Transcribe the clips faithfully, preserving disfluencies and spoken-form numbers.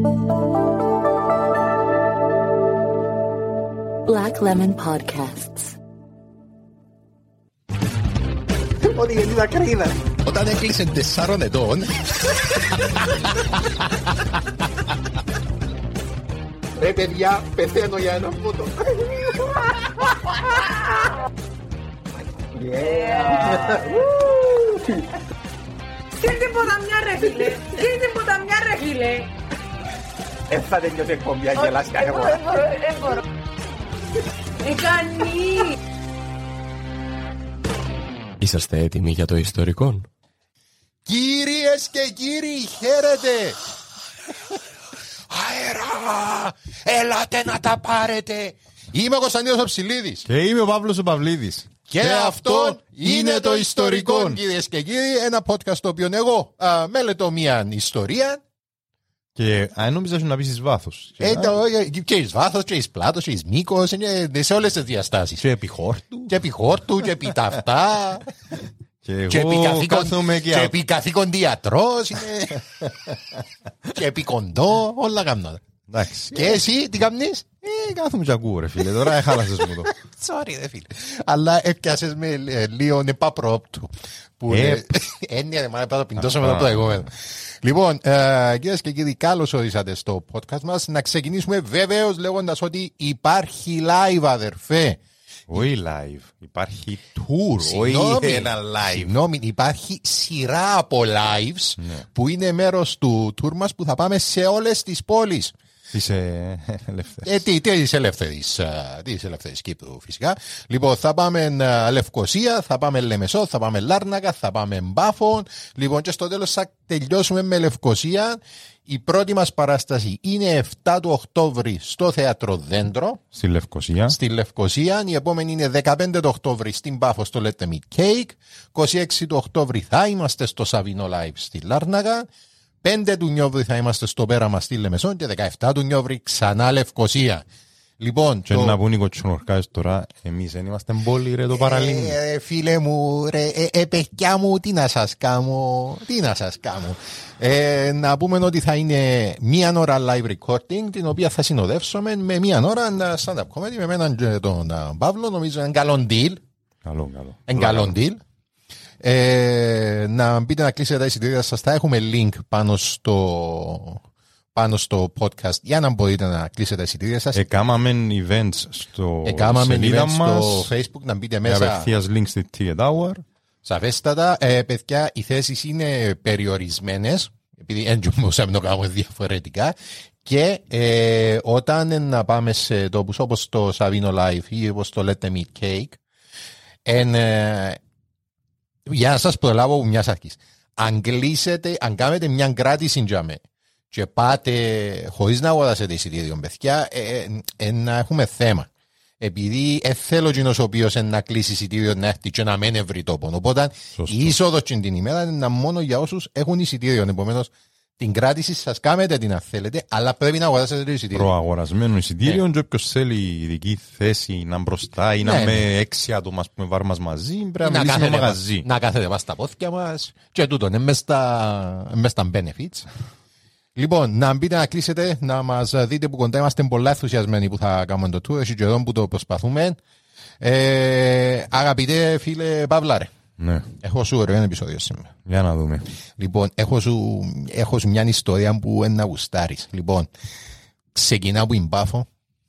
Black Lemon Podcasts. Ό,τι γεννή δακρύδα. Όταν έκλεισε τεσσάρων ετών. Ρε παιδιά, πεθαίνω για ένα φώτο. Στείλ την ποταμιά ρε φίλε. Στείλ την ποταμιά ρε φίλε. Δεν θα τελειώσει η εκπομπή, αν γελάς κάθε φορά. Δεν μπορώ. Εκανή. Είσαστε έτοιμοι για το ιστορικό? Κυρίες και κύριοι, χαίρετε! Αέρα! Ελάτε να τα πάρετε! Είμαι ο Κωνσταντίνος ο Ψηλίδης. Και είμαι ο Παύλος ο Παυλίδης. Και, και αυτό είναι το ιστορικό, κυρίες και κύριοι. Ένα podcast το οποίο εγώ α, μελετώ μια ιστορία. Και αν νόμιζα να πεις εις βάθος. Ε, το, και εις βάθος, και εις πλάτος, και εις μήκος, είναι σε όλες τις διαστάσεις. Και επί χόρτου. Και επί χόρτου, και επί ταυτά. Και Και επί εγώ καθήκον, κάθομαι και και επί καθήκον διατρός είναι. Και επί κοντό, όλα κάνω. εντάξει. Και εσύ τι κάνεις? Ε, κάθομαι και ακούω ρε φίλε, τώρα έχαλασες μου το. Sorry δε φίλε. Αλλά έπιασες με ε, λίγο νεπαπρόπτου. Που Ε, είναι έννοια δε μάνα να πιντώσω μετά το εγώμενο. Λοιπόν, ε, κυρίες και κύριοι, καλώς ορίσατε στο podcast μας. Να ξεκινήσουμε βέβαιως λέγοντας ότι υπάρχει live, αδερφέ. Όχι live, υπάρχει tour, Συγγνώμη, όχι ένα live. Συγγνώμη, υπάρχει σειρά από lives Ναι. που είναι μέρος του tour μας που θα πάμε σε όλες τις πόλεις. Είσαι ελεύθερος. Ε, τι, τι της ελεύθερης, α, τι της ελεύθερης Κύπρου φυσικά. Λοιπόν, θα πάμε α, Λευκοσία, θα πάμε Λεμεσό, θα πάμε Λάρνακα, θα πάμε Μπάφων. Λοιπόν, και στο τέλος θα τελειώσουμε με Λευκοσία. Η πρώτη μας παράσταση είναι επτά του Οκτώβρη στο Θέατρο Δέντρο, Στη Λευκοσία. στη Λευκοσία. Η επόμενη είναι δεκαπέντε του Οκτώβρη στην Πάφο στο Let Me Cake. είκοσι έξι του Οκτώβρη θα είμαστε στο Σαββινό Live στη Λάρνακα. πέντε του Νιόβρη θα είμαστε στο Πέραμα στη Λεμεσόν και δεκαεπτά του Νιόβρη ξανά Λευκοσία. Λοιπόν, Και το... να πούν οι κοτσινορκάες τώρα, εμείς δεν είμαστε μπόλοι ρε το παραλίμνη. Ε, φίλε μου, ρε, ε, ε, παιδιά μου, τι να σας κάνω, τι να σας κάνω. Ε, να πούμε ότι θα είναι μία ώρα live recording, την οποία θα συνοδεύσουμε με μία ώρα stand-up comedy, με έναν και τον α, Παύλο, νομίζω είναι καλό deal. Καλό, καλό. Είναι καλό deal. Ε, να μπείτε να κλείσετε τα εισιτήρια σας, θα έχουμε link πάνω στο, πάνω στο podcast για να μπορείτε να κλείσετε τα εισιτήρια σας. Εκάμαμε events στο Εκάμαμε σελίδα event μας. στο Facebook, να μπείτε Με μέσα. απευθείας link στη Ticket Hour. Σαφέστατα, ε, παιδιά, οι θέσεις είναι περιορισμένες, επειδή έτσι μπορούσαμε να το κάνουμε διαφορετικά. Και ε, όταν ε, να πάμε σε τόπους όπως το Savino Live ή όπως το Let Me Eat Cake, εν, ε, για να σας προλάβω από μιας αρχής, αν κλείσετε, αν κάνετε μια κράτηση για με και πάτε χωρίς να αγοράσετε εισιτήριο, παιδιά, ε, ε, ε, να έχουμε θέμα. Επειδή ε, θέλω εκείνος ο οποίος να κλείσει εισιτήριο να έρθει και να μην ευρει τόπο. Οπότε Σωστό. η είσοδος την ημέρα είναι μόνο για όσους έχουν εισιτήριο. Επομένως, την κράτηση σας κάνετε την αν θέλετε, αλλά πρέπει να αγοράσετε το εισιτήριο. Προαγορασμένο εισιτήριο και όποιος θέλει ειδική θέση να μπροστά ή να Ναι, με ναι. έξι άτομα που με βάρμας μαζί, πρέπει να να μιλήσει με κάθετε, μαγαζί. μας, να κάθετε μας στα πόθηκια μας και τούτο είναι μες στα, μες στα benefits. Λοιπόν, να μπείτε να κλείσετε, να μας δείτε που κοντά είμαστε πολλά ενθουσιασμένοι που θα κάνουμε το tour, εσύ και εδώ που το προσπαθούμε. Ε, αγαπητέ φίλε Παύλαρε, Ναι, έχω σου ωραίο επεισόδιο σήμερα. για να δούμε. Λοιπόν, έχω σου, έχω σου μια ιστορία που είναι να γουστάρεις. Λοιπόν, ξεκινά από την Πάφο,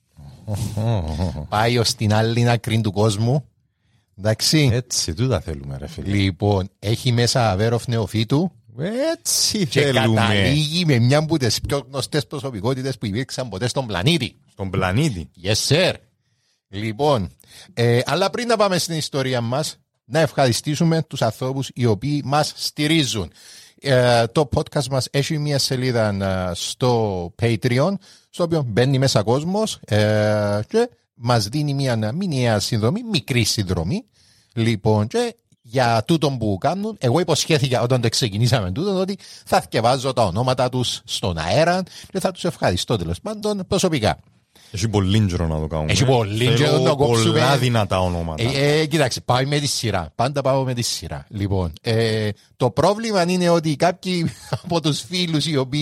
πάει ως την άλλη άκρη του κόσμου. Εντάξει. Έτσι, τούτα θέλουμε ρε φίλε. Λοιπόν, έχει μέσα Αβέροφ Νεοφύτου Έτσι και θέλουμε. καταλήγει με μια από τις πιο γνωστές προσωπικότητες που υπήρξαν ποτέ στον πλανήτη. Στον πλανήτη. Yes, sir. Λοιπόν, ε, αλλά πριν να πάμε στην ιστορία μας, να ευχαριστήσουμε τους ανθρώπους οι οποίοι μας στηρίζουν. Ε, το podcast μας έχει μια σελίδα ε, στο Patreon, στο οποίο μπαίνει μέσα κόσμος ε, και μας δίνει μια μηνιαία συνδρομή, μικρή συνδρομή. Λοιπόν, και για τούτον που κάνουν, εγώ υποσχέθηκα όταν το ξεκινήσαμε τούτον ότι θα θκευάζω τα ονόματα τους στον αέρα και θα τους ευχαριστώ τέλος πάντων προσωπικά. Έχει πολύ καιρό να το κάνουμε. Έχει πολύ Θέλω καιρό να κόψουμε. πολλά δυνατά ονόματα. Ε, ε, κοιτάξτε, πάει με τη σειρά. Πάντα πάω με τη σειρά. Λοιπόν, ε, το πρόβλημα είναι ότι κάποιοι από τους φίλους οι οποίοι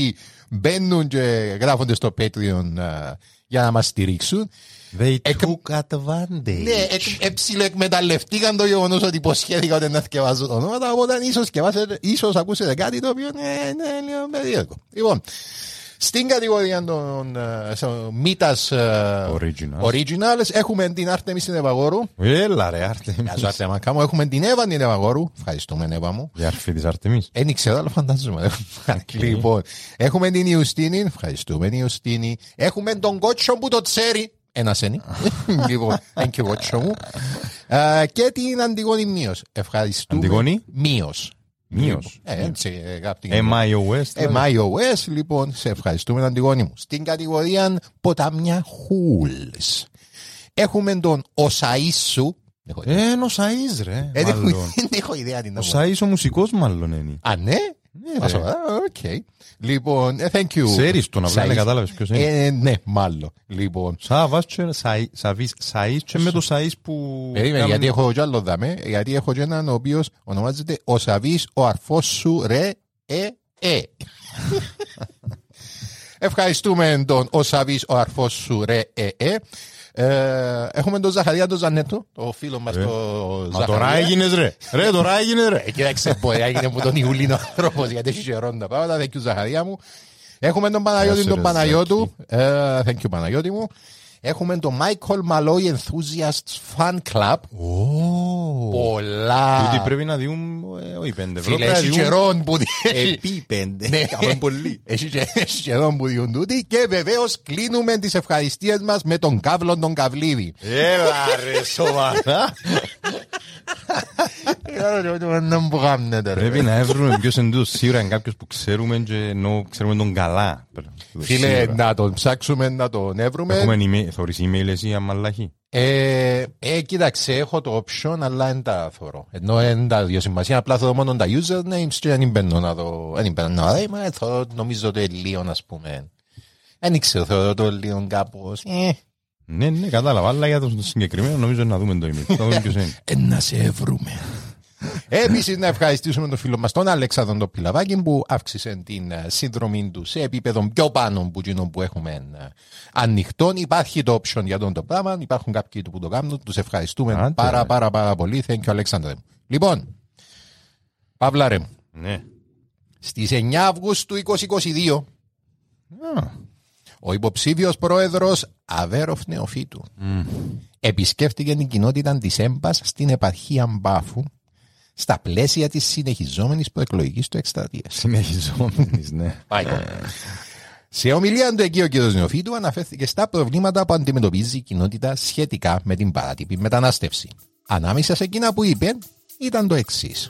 μπαίνουν και γράφονται στο Patreon uh, για να μας στηρίξουν. They Εκ... took advantage. Ναι, εψιλοεκμεταλλευτήκαν το γεγονός ότι υποσχέθηκα ότι να θκευάζω το ονόματα, οπότε ίσως, ίσως ακούσετε κάτι το οποίο είναι ναι, λίγο περίεργο. Λοιπόν, στην κατηγορία των uh, Μήτας uh, Originals. Originals έχουμε την Άρτεμις την Ευαγόρου. Έλα ρε Άρτεμις. Έχουμε την Εύα την Ευαγόρου. Ευχαριστούμε Εύα μου. Η αρφή της Άρτεμις. Δεν ξέρω, αλλά φαντάζομαι. Λοιπόν, έχουμε την Ιουστίνη. Ευχαριστούμε την Ιουστίνη. Έχουμε τον Κότσο που το ξέρει. Ένα σένι. Λοιπόν, είναι και Κότσο μου. Και την Αντιγόνη Μίος. Ευχαριστούμε. Αντιγόνη Μίος. Μίος. εμ άι ο ες. εμ άι ο ες, λοιπόν, σε ευχαριστούμε Αντιγόνη μου. Στην κατηγορία ποτάμια Χούλς έχουμε τον Οσαΐσου. Ε, ο Σαΐς ρε. Δεν έχω ιδέα τι να πω. Ο Σαΐς ο μουσικός μάλλον είναι. Α, ναι. Οκ. Λοιπόν, thank you. Ξέρεις τον, απλά δεν κατάλαβες ποιος είναι. Ναι, μάλλον. Λοιπόν. Σαβάς και Σαΐς και με το Σαΐς που... Περίμενε, γιατί έχω κι άλλο δάμε. Γιατί έχω και έναν ο οποίος ονομάζεται ο Σαβής ο αρφός σου ρε ε ε. Ευχαριστούμε τον ο Σαβής ο αρφός σου ρε ε ε. Ε, έχουμε τον Ζαχαρία τον Ζανέτο, το φίλο μας ε, το Ζαχαρία. Μα τώρα έγινες ρε, ρε τώρα έγινες ρε. Ε, κοίταξε πω, έγινε από τον Ιουλίνο άνθρωπος, γιατί έχει χαιρόν τα πράγματα, thank you Ζαχαρία μου. Έχουμε τον Παναγιώτη τον Παναγιώτου, ε, thank you Παναγιώτη μου. Έχουμε τον Michael Malloy Enthusiasts Fan Club. Oh. Πολλά. Τούτοι πρέπει να διούν, όχι πέντε ευρώ. Φίλε, έχει καιρόν που επί πέντε. Ναι, έχει καιρόν που διούν τούτοι. Και βεβαίως κλείνουμε τις ευχαριστίες μας με τον Καύλον τον Καυλίδη. Έλα ρε σοβαρά. Πρέπει να βρούμε ποιος είναι τούτος. Σίγουρα είναι κάποιος που ξέρουμε και ενώ ξέρουμε τον καλά. Φίλε, να τον ψάξουμε, να τον έβρουμε. Έχουμε θωρείς email εσύ αμαλάχη. Ε, ε, κοίταξε, έχω το option, αλλά δεν τα θωρώ. Ενώ δεν τα δύο σημασία, απλά θωρώ μόνο τα usernames και δεν μπαίνω να δω. Δεν μπαίνω να δω, νομίζω το λίγο, ας πούμε. Δεν ξέρω, θεωρώ το λίγο κάπως. Ε. Ναι, ναι, κατάλαβα, αλλά για το συγκεκριμένο νομίζω να δούμε το email. Ε, να σε βρούμε. Επίσης να ευχαριστήσουμε τον φίλο μας τον Αλέξανδρο τον Πιλαβάκη που αύξησε την σύνδρομή του σε επίπεδο πιο πάνω από εκείνο που έχουμε ανοιχτό. Υπάρχει το option για τον το πράγμα, υπάρχουν κάποιοι που το κάνουν, τους ευχαριστούμε Άντε, πάρα, πάρα πάρα πολύ. Thank you Αλέξανδρε. Λοιπόν, Παύλα ρε, ναι. Στις εννιά Αυγούστου είκοσι είκοσι δύο ah. ο υποψήφιος πρόεδρος Αβέροφ Νεοφύτου mm. επισκέφτηκε την κοινότητα της Έμπας στην επαρχία Μπάφου στα πλαίσια της συνεχιζόμενης προεκλογικής του εκστρατείας. Συνεχιζόμενης, ναι. Σε ομιλία του εκεί ο κ. Νεοφύτου αναφέρθηκε στα προβλήματα που αντιμετωπίζει η κοινότητα σχετικά με την παράτυπη μετανάστευση. Ανάμεσα σε εκείνα που είπε ήταν το εξής.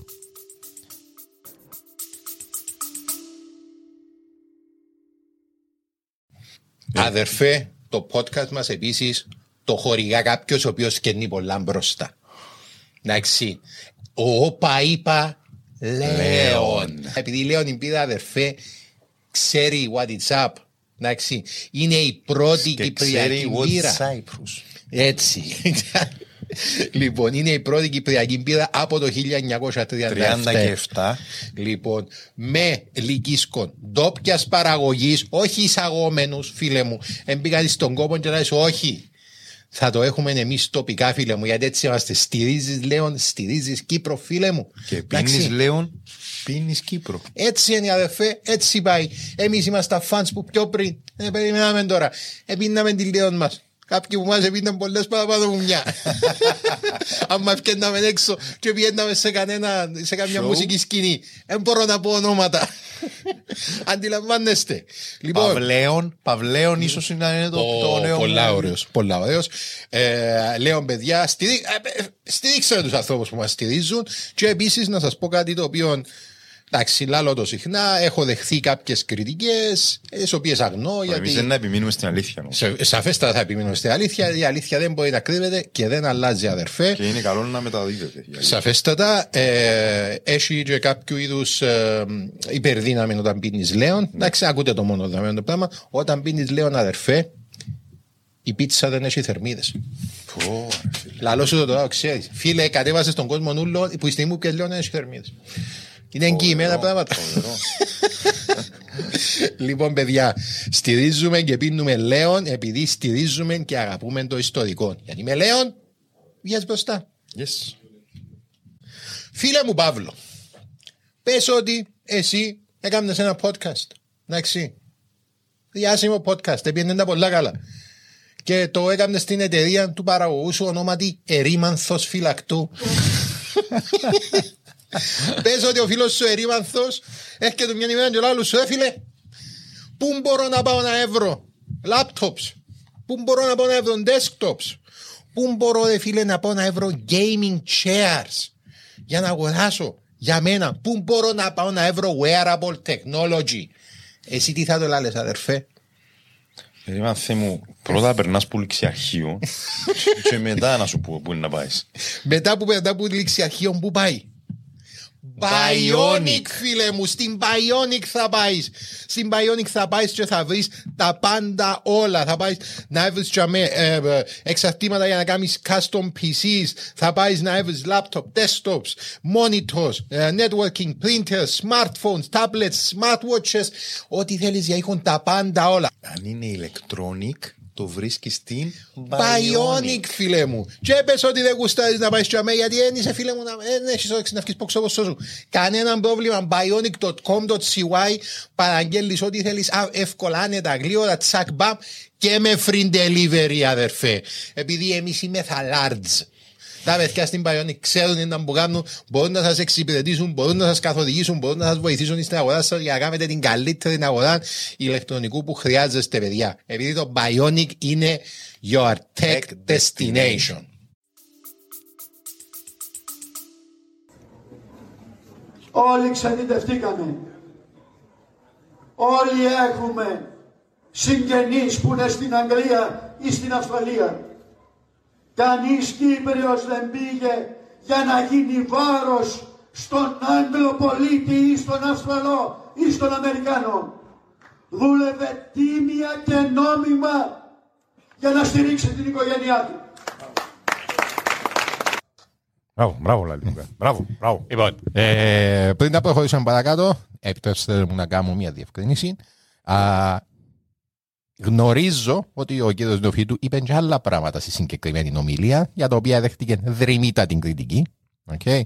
Αδερφέ, το podcast μας επίσης το χορηγά κάποιος ο οποίος καινεί πολλά μπροστά. Εντάξει, ο όπα είπα Λέων. Επειδή Λέων υπήρχε αδερφέ, ξέρει what it's up. Εντάξει, είναι η πρώτη κυπριακή μπύρα. Έτσι. Λοιπόν, είναι η πρώτη κυπριακή μπύρα από το χίλια εννιακόσια τριάντα επτά. Λοιπόν, με λυκίσκον ντόπιας παραγωγής, όχι εισαγόμενους, φίλε μου. Εμπήκατε στον κόπο και να είσαι όχι. Θα το έχουμε εμείς τοπικά, φίλε μου, γιατί έτσι είμαστε. Στηρίζεις Λέων, στηρίζεις Κύπρο, φίλε μου. Και πίνεις Λέων, πίνεις Κύπρο. Έτσι είναι, αδερφέ, έτσι πάει. Εμείς είμαστε τα φανς που πιο πριν. Ε, περιμέναμε τώρα. Επίναμε τη Λέων μας. Κάποιοι που μας επίναν πολλές παραπάνω μου μια. Αν μας ευκαιρνάμε έξω και πιέναμε σε, κανένα, σε καμιά μουσική σκηνή. Δεν μπορώ να πω ονόματα. Αντιλαμβάνεστε. Λοιπόν, Παυλέων, Παυλέων ίσως είναι το, ο, το νέο. Πολλά ωραίος. Πολλά ωραίος. Ε, λέω παιδιά, στηρί, ε, στηρίξτε τους ανθρώπους που μας στηρίζουν και επίσης να σας πω κάτι το οποίο... Εντάξει, λάλλω το συχνά, έχω δεχθεί κάποιες κριτικές, τις οποίες αγνώ. Γιατί... Εμείς δεν να επιμείνουμε στην αλήθεια. Σε, σαφέστατα θα επιμείνουμε στην αλήθεια. Η αλήθεια δεν μπορεί να κρύβεται και δεν αλλάζει, αδερφέ. Και είναι καλό να μεταδίδεται. Σαφέστατα, ε, έχει και κάποιο είδους ε, υπερδύναμη όταν πίνεις Λέων. Ναι. Εντάξει, ακούτε το μόνο δεδομένο το πράγμα. Όταν πίνεις Λέων, αδερφέ, η πίτσα δεν έχει θερμίδες. Oh, λαλό σου το τώρα, ξέρεις. Φίλε, κατέβασε στον κόσμο νουλό που η στιγμή που πιες Λέων δεν έχει θερμίδες. Είναι εγγυημένα πράγματα. Λοιπόν, παιδιά, στηρίζουμε και πίνουμε Λέον επειδή στηρίζουμε και αγαπούμε το ιστορικό. Γιατί με Λέον, βγες μπροστά. Yes. Φίλε μου Παύλο, πες ότι εσύ έκανες ένα podcast. Εντάξει. Διάσημο podcast, έπιανε τα πολλά καλά. Και το έκανες στην εταιρεία του παραγωγού σου ονόματι Ερήμανθος Φυλακτού. Πες ότι ο φίλος σου Ερήμανθος έρχεται μια ημέρα και ο άλλος σου, έφυλε, πού μπορώ να πάω να έβρω laptops, πού μπορώ να πάω να έβρω desktops, πού μπορώ ρε φίλε να πάω να έβρω gaming chairs για να αγοράσω για μένα, πού μπορώ να πάω να έβρω wearable technology. Εσύ τι θα το λάλες αδερφέ? Ερήμανθε μου, πρώτα περνάς που ληξιαρχείο και μετά να σου πω πού είναι να πάεις. Μετά που περνά που ληξιαρχείο πού πάει? Bionic, φίλε μου, στην Bionic θα πάεις. Στην Bionic θα πάεις και θα βρεις τα πάντα όλα. Θα πάεις να βρεις ε, ε, εξαρτήματα για να κάνεις custom πι σις. Θα πάεις να βρεις laptop, desktops, monitors, ε, networking, printers, smartphones, tablets, smartwatches. Ό,τι θέλεις για έχουν τα πάντα όλα. Αν είναι electronic, το βρίσκεις στην Bionic, φίλε μου. Και πες ότι δεν γουστάρεις να πάεις τσαμέ, γιατί δεν είσαι, φίλε μου, δεν έχεις όρεξη να βγεις ποξόπος σου. Κανέναν πρόβλημα. bionic τελεία com τελεία σι γουάι. Παραγγέλνεις ό,τι θέλεις εύκολα, άνετα, γλύωρα, τσακ μπαμ και με free delivery, αδερφέ. Επειδή εμείς είμαι θα large. Τα παιδιά στην Bionic ξέρουν να που κάνουν, μπορούν να σας εξυπηρετήσουν, μπορούν να σας καθοδηγήσουν, μπορούν να σας βοηθήσουν στην αγορά σας για να κάνετε την καλύτερη αγορά ηλεκτρονικού που χρειάζεστε, παιδιά. Επειδή το Bionic είναι your tech destination. Όλοι ξενιτευτήκαμε. Όλοι έχουμε συγγενείς που είναι στην Αγγλία ή στην Αυστραλία. Κανείς Κύπριος δεν πήγε για να γίνει βάρος στον Άγγλο πολίτη ή στον Αυστραλό ή στον Αμερικάνο. Δούλευε τίμια και νόμιμα για να στηρίξει την οικογένειά του. Μπράβο, μπράβο Λαλίκα. Μπράβο, μπράβο. Λοιπόν, ε, πριν να προχωρήσουμε παρακάτω, επιτρέψτε μου να κάνω μια διευκρίνηση. Α, γνωρίζω ότι ο κύριος Νεοφίτου είπε και άλλα πράγματα στη συγκεκριμένη ομιλία, για τα οποία δέχτηκε δρυμύτα την κριτική. Okay.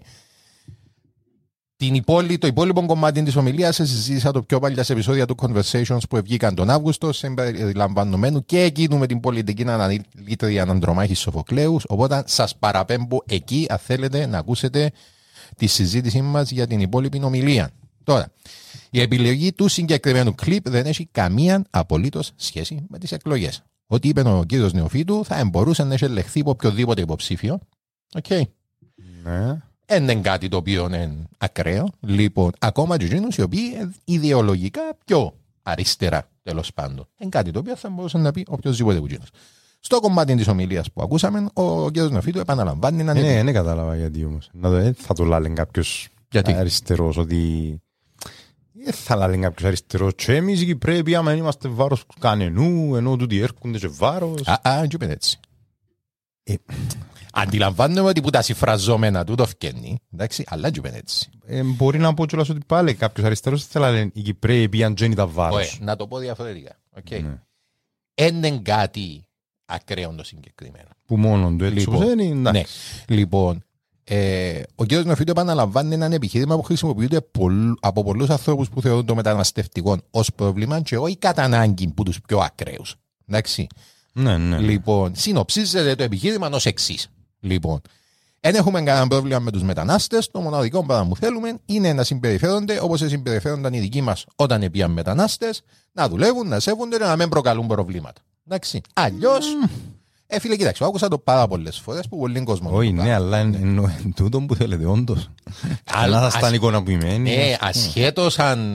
Την υπόλοι, το υπόλοιπο κομμάτι της ομιλίας συζήτησα το πιο παλιά σε επεισόδια του Conversations που βγήκαν τον Αύγουστο, συμπεριλαμβανομένου και εκείνου με την πολιτική αναλύτρια Ανδρομάχης Σοφοκλέους. Οπότε σας παραπέμπω εκεί, αν θέλετε να ακούσετε τη συζήτησή μας για την υπόλοιπη ομιλία. Τώρα, η επιλογή του συγκεκριμένου κλιπ δεν έχει καμία απολύτως σχέση με τις εκλογές. Ό,τι είπε ο κύριος Νεοφίτου θα μπορούσε να έχει ελεγχθεί από οποιοδήποτε υποψήφιο. Οκ. Okay. Ναι. Είναι κάτι το οποίο είναι ακραίο. Λοιπόν, ακόμα και εκείνους οι οποίοι ιδεολογικά πιο αριστερά, τέλος πάντων. Είναι κάτι το οποίο θα μπορούσε να πει οποιοδήποτε εκείνος. Στο κομμάτι της ομιλίας που ακούσαμε, ο κ. Νεοφίτου επαναλαμβάνει να είναι. Ναι, δεν κατάλαβα γιατί όμως. Θα το λάλε κάποιος αριστερός ότι. Δεν θα λάλε κάποιος αριστερός. Και εμείς εκεί πρέπει άμα είμαστε βάρος κανενού, ενώ τούτοι έρχονται σε βάρος. Α, α, και είπε έτσι. Ε, Αντιλαμβάνομαι ότι που τα συμφραζόμενα του το φκένει, εντάξει, αλλά και είπε έτσι. Ε, μπορεί να πω κιόλας ότι πάλι κάποιος αριστερός θα λάλε εκεί πρέπει αν τζένει τα βάρος. Ωε, να το πω διαφορετικά. Okay. Ναι. Είναι κάτι ακραίο το συγκεκριμένο. Που μόνο του έτσι λοιπόν, είναι, ναι. Λοιπόν, ε, ο κ. Νεοφίτου επαναλαμβάνει έναν επιχείρημα που χρησιμοποιείται πολλ, από πολλούς ανθρώπους που θεωρούν το μεταναστευτικό ως πρόβλημα και όχι κατά ανάγκη που τους πιο ακραίους. Εντάξει. Ναι, ναι, ναι. Λοιπόν, συνοψίζεται το επιχείρημα ως εξής. Λοιπόν, δεν έχουμε κανένα πρόβλημα με τους μετανάστες. Το μοναδικό πράγμα που θέλουμε είναι να συμπεριφέρονται όπως συμπεριφέρονταν οι δικοί μας όταν πήγαν μετανάστες, να δουλεύουν, να σέβονται και να μην προκαλούν προβλήματα. Εντάξει. Αλλιώς. Mm. Ε, φίλε, κοίταξε, άκουσα το πάρα πολλές φορές που πολύ κόσμο. Όχι, ναι, αλλά είναι τούτο που θέλετε, όντως. Αλλά θα στάνει εικονοποιημένοι. Ναι, ασχέτως αν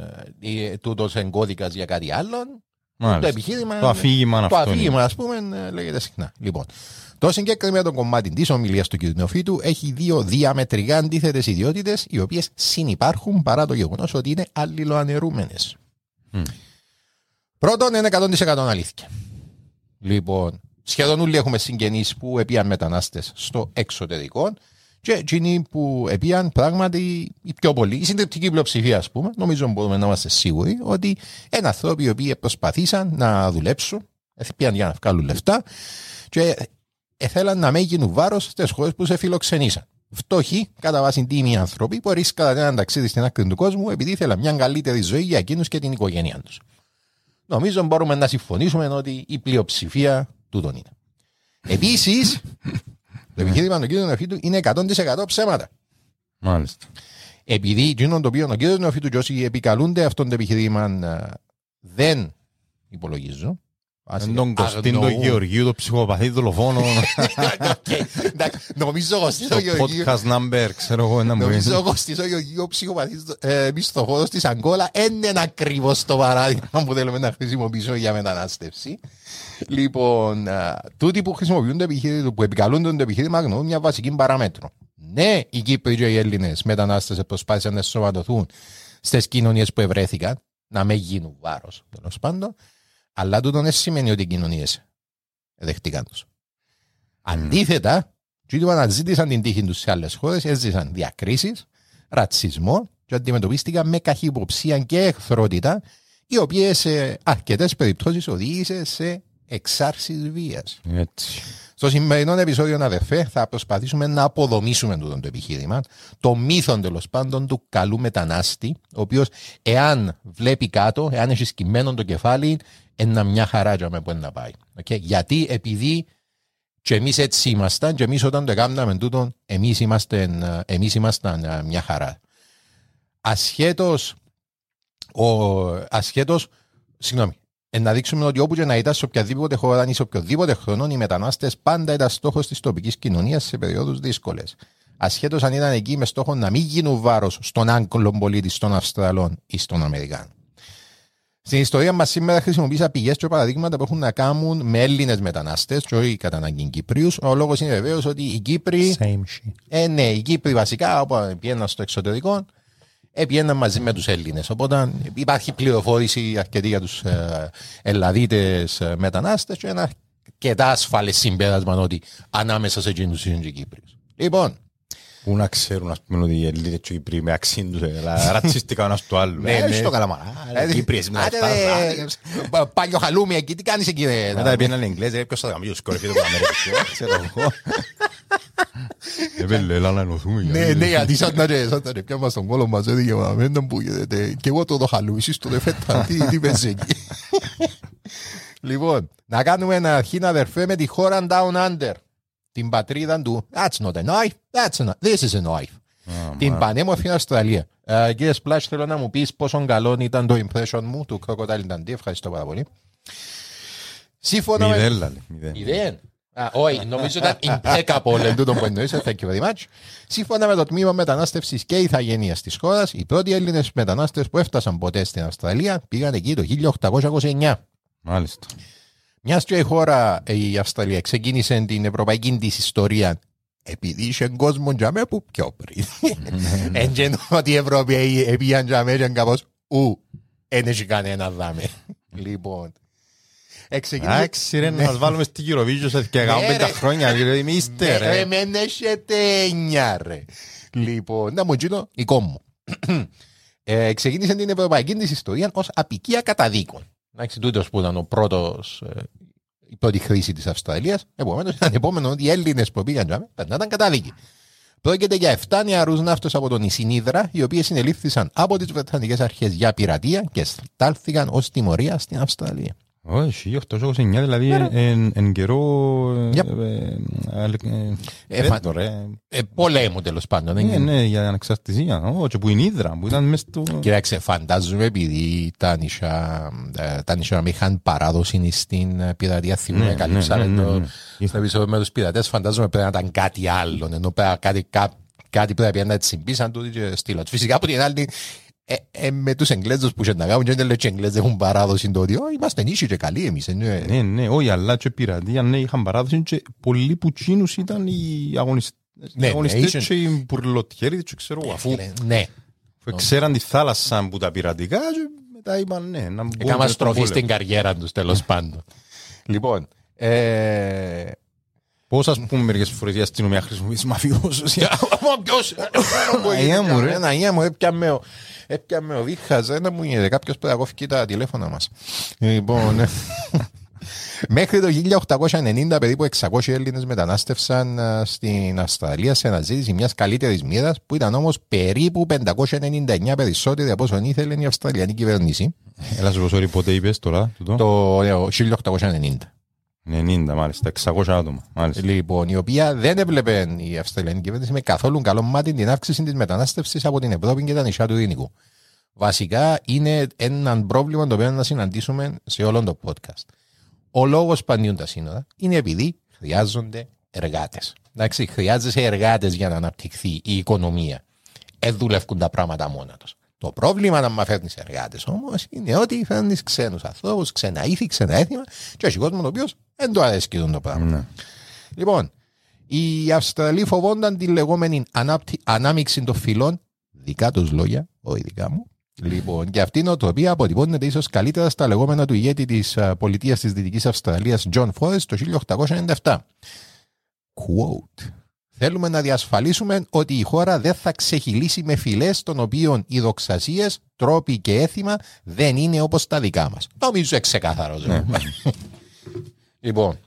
τούτος είναι κώδικας για κάτι άλλο. Το επιχείρημα. Το αφήγημα αυτό. Το αφήγημα, ας πούμε, λέγεται συχνά. Λοιπόν, το συγκεκριμένο κομμάτι της ομιλίας του κ. Νεοφίτου έχει δύο διαμετρικά αντίθετες ιδιότητες, οι οποίες συνυπάρχουν παρά το γεγονός ότι είναι αλληλοαναιρούμενες. Mm. Πρώτον, είναι εκατό τοις εκατό αλήθεια. Λοιπόν, σχεδόν όλοι έχουμε συγγενείς που επίαν μετανάστες στο εξωτερικό Και εκείνοι που επίαν πράγματι οι πιο πολλοί, η συντριπτική πλειοψηφία, ας πούμε, νομίζω μπορούμε να είμαστε σίγουροι ότι είναι άνθρωποι οι οποίοι προσπαθήσαν να δουλέψουν, πήγαν για να βγάλουν λεφτά και θέλαν να μην γίνουν βάρος στις χώρες που σε φιλοξενήσαν. Φτωχοί, κατά βάση τίμοι άνθρωποι, που ρίσκαν ένα ταξίδι στην άκρη του κόσμου επειδή ήθελαν μια καλύτερη ζωή για εκείνους και την οικογένειά τους. Νομίζω μπορούμε να συμφωνήσουμε ότι η πλειοψηφία τούτον είναι. Επίσης, το επιχείρημα του κ. Νεοφύτου είναι εκατό τοις εκατό ψέματα. Μάλιστα. Επειδή εκείνον το οποίο ο κ. Νεοφύτου και όσοι επικαλούνται αυτόν το επιχείρημα δεν υπολογίζω. Εν τον Κωστίν Γεωργίου, το ψυχοπαθή δολοφόνο. Νομίζω Κωστίν το Γεωργίου. Το podcast number, ξέρω εγώ ένα μου είναι. Νομίζω Κωστίν το Γεωργίου, ο ψυχοπαθής μισθοχώρος της Αγκόλα, είναι ακριβώς το παράδειγμα που θέλουμε να χρησιμοποιήσουμε για μετανάστευση. Λοιπόν, τούτοι που χρησιμοποιούν το επιχείρημα, που επικαλούνται το επιχείρημα, γνωρούν μια βασική παράμετρο. Ναι, οι Κύπροι και οι Έλληνες μετανάστες προσπάθησαν να σωματωθούν στις κοινωνίες που ευρέθηκαν, να μην γίνουν βάρος, τέλος πάντων. Αλλά τούτο δεν σημαίνει ότι οι κοινωνίες δεχτήκαν τους. Αντίθετα, οι που αναζήτησαν την τύχη τους σε άλλες χώρες έζησαν διακρίσεις, ρατσισμό και αντιμετωπίστηκαν με καχυποψία και εχθρότητα, οι οποίες σε αρκετές περιπτώσεις οδήγησε σε εξάρσεις βίας. Έτσι. Στο σημερινό επεισόδιο, αδερφέ, θα προσπαθήσουμε να αποδομήσουμε τούτο το επιχείρημα, το μύθο τέλος πάντων του καλού μετανάστη, ο οποίος εάν βλέπει κάτω, εάν έχει σκυμμένο το κεφάλι, είναι μια χαρά για με που να πάει. Okay? Γιατί επειδή και εμείς έτσι ήμασταν και εμείς όταν το έκαναμε τούτο, εμείς ήμασταν, εμείς ήμασταν μια χαρά. Ασχέτως, ο, ασχέτως, συγγνώμη, να δείξουμε ότι όπου και να ήταν σε οποιαδήποτε χώρα ή σε οποιοδήποτε χρόνο, οι μετανάστες πάντα ήταν στόχος της τοπικής κοινωνίας σε περιόδους δύσκολες. Ασχέτως αν ήταν εκεί με στόχο να μην γίνουν βάρος στον Άγγλο πολίτη, στον Αυστραλόν ή στον Αμερικάνο. Στην ιστορία μας σήμερα χρησιμοποίησα πηγές και παραδείγματα που έχουν να κάνουν με Έλληνες μετανάστες, και όχι κατά ανάγκη Κύπριους. Ο λόγος είναι βεβαίως ότι οι Κύπροι. Ε, ναι, οι Κύπροι βασικά, όπου πήγαιναν στο εξωτερικό, πήγαιναν μαζί με τους Έλληνες. Οπότε υπάρχει πληροφόρηση αρκετή για τους ε, Ελλαδίτες μετανάστες και ένα αρκετά ασφαλές συμπέρασμα ότι ανάμεσα σε εκείνους είναι και οι Κύπριους. Λοιπόν. Πού να ξέρουν, ας πούμε, ότι οι Ελλήνες και οι Κύπροι με αξίν τους, ρατσίστηκα ένας του άλλου. Ναι, ναι. Στο καλαμαρά, Κύπροι, εσύ με τα Πάλιο χαλούμι εκεί, τι κάνεις εκεί. Μετά πήγαιναν Εγγλές, ποιος θα καμπεί τους κορυφίδες που Αμερική, ξέρω εγώ. Επέλε, έλα να ενωθούμε. Ναι, ναι, γιατί σαν να ρε, πια μας τον κόλλο μας έδιγε να που γίνεται. Και εγώ το χαλούμι, εσείς το δεφέτα, τι πες εκεί. Λοιπόν, να κάνουμε ένα αρχήν, αδερφέ, με τη χώρα Down Under. Την πατρίδα του, that's not a knife, that's not, this is a knife. Oh, την πανέμορφη Αυστραλία. Uh, κύριε Σπλάτς, θέλω να μου πεις πόσο καλό ήταν το impression μου του Crocodile Dundee. Ευχαριστώ πάρα πολύ. Σύμφωνα με... Μηδέν, μηδέν. Μηδέν. Όχι, νομίζω ήταν impeccable εν τούτο που εννοήσα. Thank you very much. Σύμφωνα με το τμήμα μετανάστευσης και ηθαγενείας της χώρας, οι πρώτοι Έλληνες μετανάστες που έφτασαν ποτέ στην Αυστραλία πήγαν εκεί το χίλια οκτακόσια είκοσι εννιά. Μάλιστα. Μιας και η χώρα, η Αυστραλία, ξεκίνησε την ευρωπαϊκή της ιστορία επειδή είχε κόσμο για μέ που πιο πριν. Εν γεννώ ότι οι Ευρωπαίοι πήγαν για μέ και κάπως ου, δεν έχει κανένα δάμε. Λοιπόν, εντάξει ρε, να μας βάλουμε στη Eurovision σε δεκαπέντε χρόνια, είμαι είστε ρε. Εμεν έχετε εννιά ρε. Λοιπόν, να μου γίνω εικό μου. Ξεκίνησε την ευρωπαϊκή της ιστορία ως απικία καταδίκων. Εντάξει, τούτος που ήταν ο πρώτος, η πρώτη χρήση της Αυστραλίας. Επομένως, ήταν επόμενο ότι οι Έλληνες που πήγαν τζάμε περνάταν καταδίκη. Πρόκειται για εφτά νεαρούς ναύτες από τον Ισινίδρα, οι οποίοι συνελήφθησαν από τις Βρετανικές αρχές για πειρατεία και στάλθηκαν ως τιμωρία στην Αυστραλία. Όχι, χίλια οκτακόσια είκοσι εννιά δηλαδή εν καιρό πολέμου τέλος πάντων. Ναι, ναι, για ανεξαρτησία. Όχι, που είναι Ίδρα, που ήταν μες στο... Κοιτάξτε, φαντάζομαι επειδή τα νησιά είχαν παράδοση στην πειρατεία, θυμούμε, καλύψανε το επεισόδιο με τους πειρατές, φαντάζομαι πρέπει να ήταν κάτι άλλο, ενώ κάτι πρέπει να έτσι συμπίσαν τούτοι και στείλω. Φυσικά από την άλλη, Ε, ε, με τους Εγγλέζους που είχαν να κάνουν και δεν λέει και οι Εγγλέζοι έχουν παράδοση το ότι είμαστε νήσοι και καλοί εμείς. Ναι, ναι, όχι, αλλά και πειρατεία ναι, είχαν παράδοση και πολλοί που τσίνους ήταν οι αγωνιστές και οι μπουρλοτιέροι και ξέρω αφού ξέραν τη θάλασσα που τα πειρατικά και μετά είπαν ναι. Έκανα στροφή στην καριέρα τους τέλος πάντων. Λοιπόν, Πώς ας πούμε μερικές φορές η αστυνομία χρησιμοποιήσει μαφιόζους. Ποιος, Αγία μου, ρε. ένα αγία μου, έπιαμε ο Βίχας, ένα μου είναι κάποιος που αγώφηκε τα τηλέφωνα μας. Λοιπόν, μέχρι το χίλια οκτακόσια ενενήντα περίπου εξακόσιοι Έλληνες μετανάστευσαν στην Αυστραλία σε αναζήτηση μιας καλύτερης μοίρας, που ήταν όμως περίπου πεντακόσια ενενήντα εννέα περισσότεροι από όσον ήθελε η Αυστραλιανή κυβέρνηση. Έλα σου πω, πότε είπες τώρα? Το χίλια οκτακόσια ενενήντα. ενενήντα, μάλιστα, εξακόσια άτομα. Μάλιστα. Λοιπόν, η οποία δεν έβλεπε η Αυστραλιανή κυβέρνηση με καθόλου καλό μάτι την αύξηση της μετανάστευσης από την Ευρώπη και τα νησιά του Ειρηνικού. Βασικά είναι ένα πρόβλημα το οποίο να συναντήσουμε σε όλο το podcast. Ο λόγος που ανοίγουν τα σύνορα είναι επειδή χρειάζονται εργάτες. Εντάξει, χρειάζεσαι εργάτες για να αναπτυχθεί η οικονομία. Δεν δουλεύουν τα πράγματα μόνα τους. Το πρόβλημα να φέρνεις εργάτες όμως είναι ότι φέρνεις ξένους ανθρώπους, ξένα ήθη, ξένα έθιμα και έχει κόσμο ο οποίος δεν το αρέσει το πράγμα. Ναι. Λοιπόν, οι Αυστραλοί φοβόνταν τη λεγόμενη ανάπτυ... ανάμειξη των φυλών, δικά τους λόγια, όχι δικά μου. Λοιπόν, και αυτή η νοοτροπία αποτυπώνεται ίσως καλύτερα στα λεγόμενα του ηγέτη της uh, πολιτείας της Δυτικής Αυστραλίας, John Forrest, το χίλια οκτακόσια ενενήντα επτά. Quote. Θέλουμε να διασφαλίσουμε ότι η χώρα δεν θα ξεχυλήσει με φυλές των οποίων οι δοξασίες, τρόποι και έθιμα δεν είναι όπως τα δικά μας. Νομίζω ξεκάθαρος. Ναι. Λοιπόν,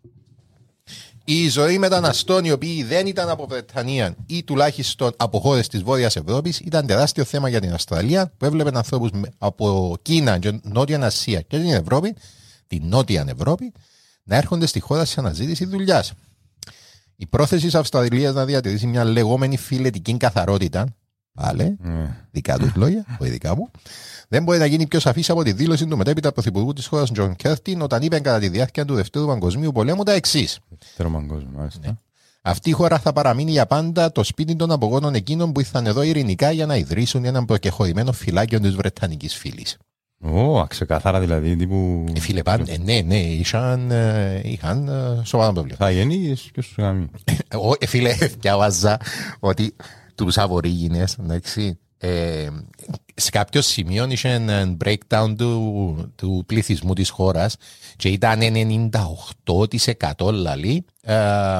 η ζωή μεταναστών οι οποίοι δεν ήταν από Βρετανία ή τουλάχιστον από χώρες της Βόρειας Ευρώπης ήταν τεράστιο θέμα για την Αυστραλία, που έβλεπε ανθρώπους από Κίνα και Νότια Ασία και την Ευρώπη, την Νότια Ευρώπη, να έρχονται στη χώρα σε αναζήτηση δουλειάς. Η πρόθεση της Αυστραλίας να διατηρήσει μια λεγόμενη φιλετική καθαρότητα, πάλι, mm. δικά τους λόγια, όχι δικά μου, δεν μπορεί να γίνει πιο σαφής από τη δήλωση του μετέπειτα πρωθυπουργού της χώρας Τζον Κέρτιν, όταν είπε κατά τη διάρκεια του Δευτέρου Παγκοσμίου Πολέμου τα εξής. Ναι. Αυτή η χώρα θα παραμείνει για πάντα το σπίτι των απογόνων εκείνων που ήρθαν εδώ ειρηνικά για να ιδρύσουν έναν προκεχωρημένο φυλάκιο της Βρετανικής φυλής. Ω, ξεκάθαρα δηλαδή, τύπου... Ε, φίλε, πάνε, ε, ναι, ναι, είχαν, ε, είχαν ε, σοβαρά προβλήματα. Θα γεννήσεις και σου γάμει. Ε, φίλε, διάβαζα ότι τους Αβορίγινες, εντάξει, ε, σε κάποιο σημείο είχε ένα breakdown του, του πληθυσμού της χώρας και ήταν ενενήντα οκτώ τοις εκατό λαλή ε,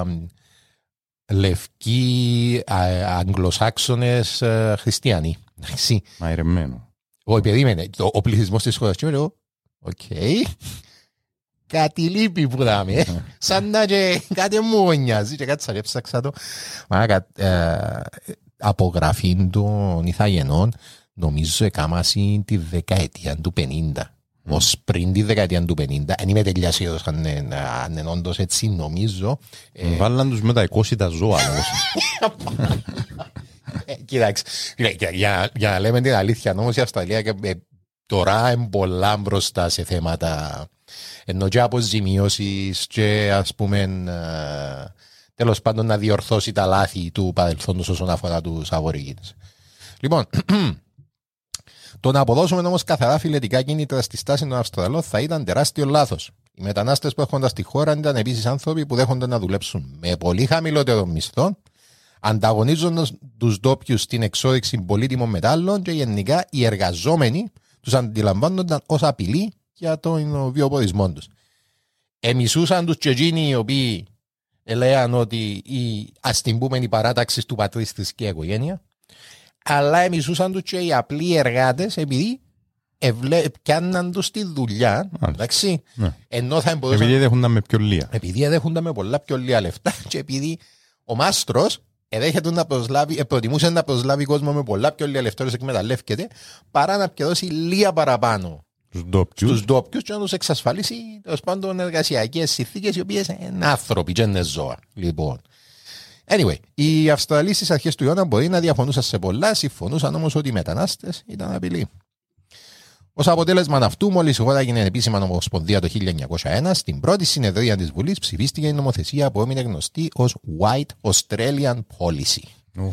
λευκοί ε, Αγγλοσάξονες ε, χριστιανοί. Μαϊρεμένο. Όχι, περίμενε. Ο πληθυσμός της χώρας. Και λέω, οκ. Κάτι λείπει που δάμε. Σαν να και κάτι μου νοιάζει. Και κάτι σαν έψαξα το. Απογραφή των Ιθαγενών, νομίζω έκαμασαι τη δεκαετία του πενήντα. Ως πριν τη δεκαετία του πενήντα. Δεν είμαι τελειασίος αν είναι όντως έτσι, νομίζω. Βάλαν τους με τα είκοσι τα ζώα. Κοίταξε, για, για να λέμε την αλήθεια, όμως η Αυστραλία ε, τώρα είναι πολλά μπροστά σε θέματα, ενώ και αποζημίωσης και ας πούμε ε, τέλος πάντων να διορθώσει τα λάθη του παρελθόντος όσον αφορά τους Αβορίγινες. Λοιπόν, το να αποδώσουμε όμως καθαρά φιλετικά κίνητρα στη στάση των Αυστραλών θα ήταν τεράστιο λάθος. Οι μετανάστες που έρχονταν στη χώρα ήταν επίσης άνθρωποι που δέχονταν να δουλέψουν με πολύ χαμηλότερο μισθό, ανταγωνίζοντας τους ντόπιους στην εξόρυξη πολύτιμων μετάλλων και γενικά οι εργαζόμενοι τους αντιλαμβάνονταν ως απειλή για τον βιοπορισμό τους. Εμισούσαν τους και εκείνοι οι οποίοι έλεγαν ότι η, ας την πούμε η παράταξη του πατρίς της και οικογένεια, αλλά εμισούσαν τους και οι απλοί εργάτες επειδή πιάνναν τους τη δουλειά, εντάξει, ναι. Ενώ θα μπορούσαν... Επειδή εδέχονταν με πιο λία. Επειδή εδέχονταν με πολλά πιο λία λεφτά και επειδή ο μάστρος να προσλάβει, προτιμούσε να προσλάβει κόσμο με πολλά πιο λίγα λεφτά και εκμεταλλεύκεται παρά να πιεδώσει λίγα παραπάνω στους ντόπιους και να τους εξασφαλίσει τέλος πάντων εργασιακές συνθήκες οι οποίες είναι άνθρωποι και είναι ζώα. Λοιπόν, anyway, οι Αυστραλοί στις αρχές του αιώνα μπορεί να διαφωνούσαν σε πολλά, συμφωνούσαν όμως ότι οι μετανάστες ήταν απειλή. Ως αποτέλεσμα αυτού, μόλις η χώρα έγινε επίσημα νομοσπονδία το χίλια εννιακόσια ένα, στην πρώτη συνεδρία της Βουλής ψηφίστηκε η νομοθεσία που έμεινε γνωστή ως White Australian Policy.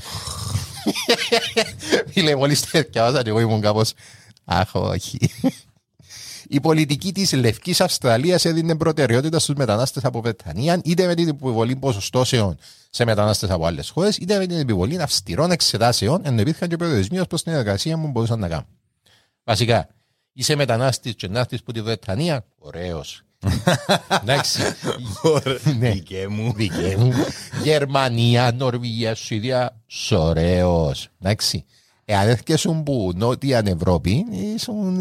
Φίλε, μόλις διαβάζα και εγώ ήμουν κάπως αχ, όχι. Η πολιτική της Λευκής Αυστραλίας έδινε προτεραιότητα στους μετανάστες από Βρετανία, είτε με την επιβολή ποσοστώσεων σε μετανάστες από άλλες χώρες, είτε με την επιβολή αυστηρών εξετάσεων, ενώ υπήρχαν και περιορισμοί ως προς την εργασία που μπορούσαν να κάνουν. Βασικά, είσαι μετανάστης και να έρθεις από τη Βρετανία, ωραίος. Εντάξει. Ναι. Δικέ μου. Δικέ μου. Γερμανία, Νορβηγία, Σουηδία. Ωραίος. Εντάξει. Εάν έρχεσαι που Νότια Ευρώπη, ήσουν.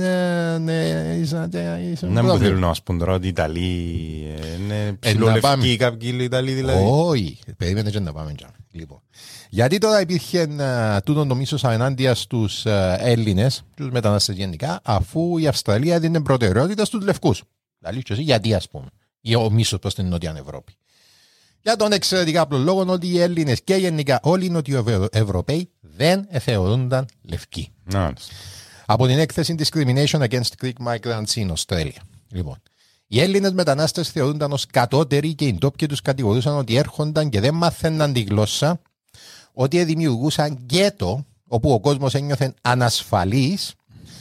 Να μου θέλουν να μας πούν τώρα ότι οι Ιταλοί είναι ψηλολευκοί κάποιοι Ιταλοί δηλαδή. Όχι, περίμενε και να πάμε. Λοιπόν. Γιατί τώρα υπήρχε τούτο το μίσος ενάντια στους Έλληνες, τους μετανάστες γενικά, αφού η Αυστραλία δίνει προτεραιότητα στους λευκούς. Δηλαδή, γιατί ας πούμε, ή ο μίσος προς την Νότια Ευρώπη. Για τον εξαιρετικά απλό λόγο ότι οι Έλληνες και γενικά όλοι οι Νοτιοευρωπαίοι δεν θεωρούνταν λευκοί. No. Από την έκθεση Discrimination Against Greek Migrants in Australia. Λοιπόν, οι Έλληνες μετανάστες θεωρούνταν ως κατώτεροι και οι ντόπιοι τους κατηγορούσαν ότι έρχονταν και δεν μάθαιναν τη γλώσσα, ότι δημιουργούσαν γκέτο όπου ο κόσμος ένιωθε ανασφαλής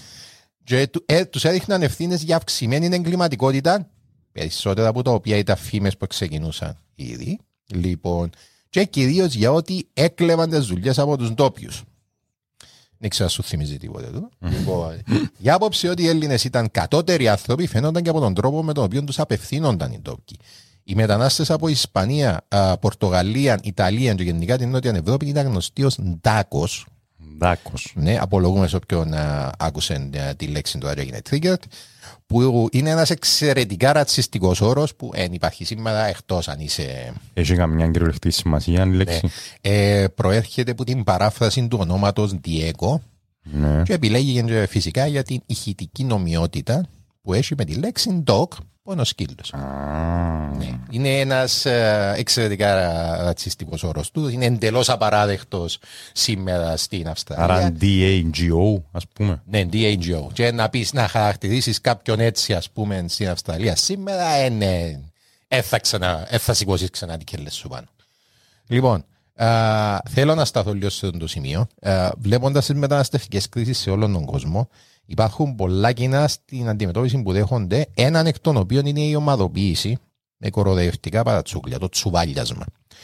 και ε, τους έδειχναν ευθύνες για αυξημένη εγκληματικότητα, περισσότερα από τα οποία ήταν φήμες που ξεκινούσαν ήδη, λοιπόν, και κυρίως για ότι έκλεβαν τις δουλειές από τους ντόπιους. Δεν ξέρω αν σου θυμίζει τίποτε του. Λοιπόν, η άποψη ότι οι Έλληνες ήταν κατώτεροι άνθρωποι φαίνονταν και από τον τρόπο με τον οποίο τους απευθύνονταν οι ντόπιοι. Οι μετανάστες από Ισπανία, Πορτογαλία, Ιταλία και γενικά την Νότια Ευρώπη ήταν γνωστοί ως ντάκος. Ντάκος. Ναι, απολογούμε σε όποιον άκουσε τη λέξη του, έγινε triggered, που είναι ένας εξαιρετικά ρατσιστικός όρος που δεν υπάρχει σήμερα εκτός αν είσαι. Έχει καμιά κυριολεκτική σημασία η λέξη. Ναι. Ε, προέρχεται από την παράφραση του ονόματος Diego, ναι, και επιλέγει φυσικά για την ηχητική νομιότητα που έχει με τη λέξη dog. Πόνο σκύλος. Ah. Ναι. Είναι ένας ε, εξαιρετικά ρατσιστικός όρος του. Είναι εντελώς απαράδεκτος σήμερα στην Αυστραλία. Άρα ντι έι τζι ο, ας πούμε. Ναι, ντι έι τζι ο. Και να πεις να χαρακτηρίσεις κάποιον έτσι, ας πούμε, στην Αυστραλία σήμερα, είναι δεν θα σηκώσεις ξανά την κέλες σου πάνω. Λοιπόν, α, θέλω να σταθώ λίγο σε αυτό το σημείο. Α, βλέποντας τις μεταναστευτικές κρίσεις σε όλον τον κόσμο, υπάρχουν πολλά κοινά στην αντιμετώπιση που δέχονται, έναν εκ των οποίων είναι η ομαδοποίηση με κοροδευτικά παρατσούκλια, το τσουβάλιασμα.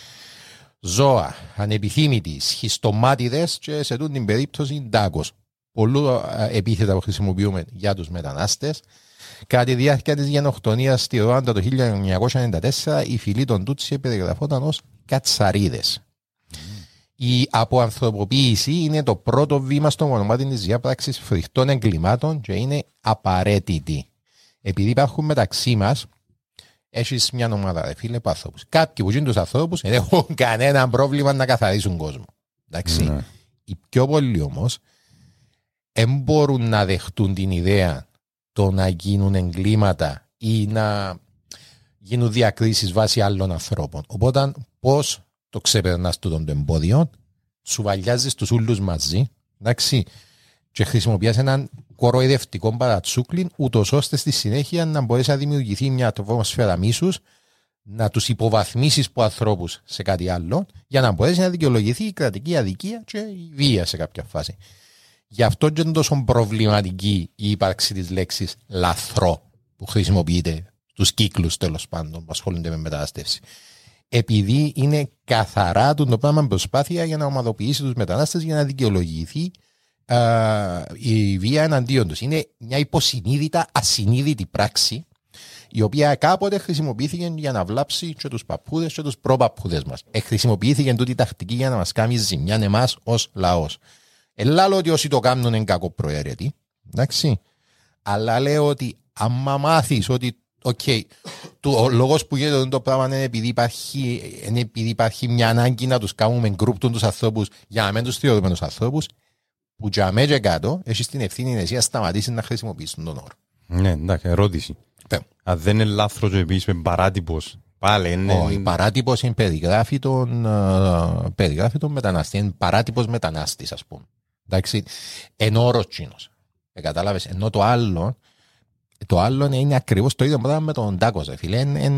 Ζώα, ανεπιθύμητοι, σχιστομάτιδες και σε τούτη την περίπτωση ντάκος. Πολλού επίθετα που χρησιμοποιούμε για τους μετανάστες. Κατά τη διάρκεια της γενοκτονίας στη Ρουάντα το χίλια εννιακόσια ενενήντα τέσσερα, η φυλή των Τούτσι περιγραφόταν ως κατσαρίδες. Η αποανθρωποποίηση είναι το πρώτο βήμα στο μονομάτι της διάπραξης φρικτών εγκλημάτων και είναι απαραίτητη. Επειδή υπάρχουν μεταξύ μας, έχεις μια ομάδα, ρε φίλε, από άνθρωπους. Κάποιοι που γίνουν τους ανθρώπους δεν έχουν κανένα πρόβλημα να καθαρίσουν κόσμο. Εντάξει. Mm. Οι πιο πολλοί όμως δεν μπορούν να δεχτούν την ιδέα το να γίνουν εγκλήματα ή να γίνουν διακρίσεις βάσει άλλων ανθρώπων. Οπότε πώς το ξεπερνάς τούτον το εμπόδιο, σου βαλιάζεις τους ούλους μαζί, εντάξει, και χρησιμοποιάς έναν κοροϊδευτικό παρατσούκλιν, ούτως ώστε στη συνέχεια να μπορέσει να δημιουργηθεί μια ατμόσφαιρα μίσους, να τους υποβαθμίσεις από ανθρώπους σε κάτι άλλο, για να μπορέσει να δικαιολογηθεί η κρατική αδικία και η βία σε κάποια φάση. Γι' αυτό και είναι τόσο προβληματική η ύπαρξη της λέξης λαθρό, που χρησιμοποιείται στους κύκλους τέλος πάντων που ασχολούνται με μετανάστευση. Επειδή είναι καθαρά το πράγμα προσπάθεια για να ομαδοποιήσει τους μετανάστες για να δικαιολογηθεί α, η βία εναντίον τους. Είναι μια υποσυνείδητα, ασυνείδητη πράξη, η οποία κάποτε χρησιμοποιήθηκε για να βλάψει και τους παππούδες και τους προπαππούδες μας. Ε, χρησιμοποιήθηκε τούτη τακτική για να μας κάνει ζημιά εμάς ως λαός. Ελάλω ότι όσοι το κάνουν είναι κακοπροαίρετοι, εντάξει, αλλά λέω ότι άμα μάθεις ότι okay, ο λόγος που γίνεται το πράγμα είναι επειδή υπάρχει, είναι επειδή υπάρχει μια ανάγκη να τους κάνουμε γκρουπ τους ανθρώπους για να μην τους θεωρούμε τους ανθρώπους, που για μένα και κάτω έχεις την ευθύνη εσύ να σταματήσεις να χρησιμοποιήσουν τον όρο. Ναι, εντάξει, ερώτηση. Πέ. Αν δεν είναι λάθος και επίσης με παράτυπος, πάλι είναι. Όχι, παράτυπος είναι περιγράφει τον, uh, περιγράφει τον μετανάστη. Είναι παράτυπος μετανάστης, ας πούμε. Εντάξει, εν όρος τσίνος. Ε, κατάλαβες, ενώ το άλλο. Το άλλο είναι ακριβώς το ίδιο πράγμα με τον Ντάκος, φίλε.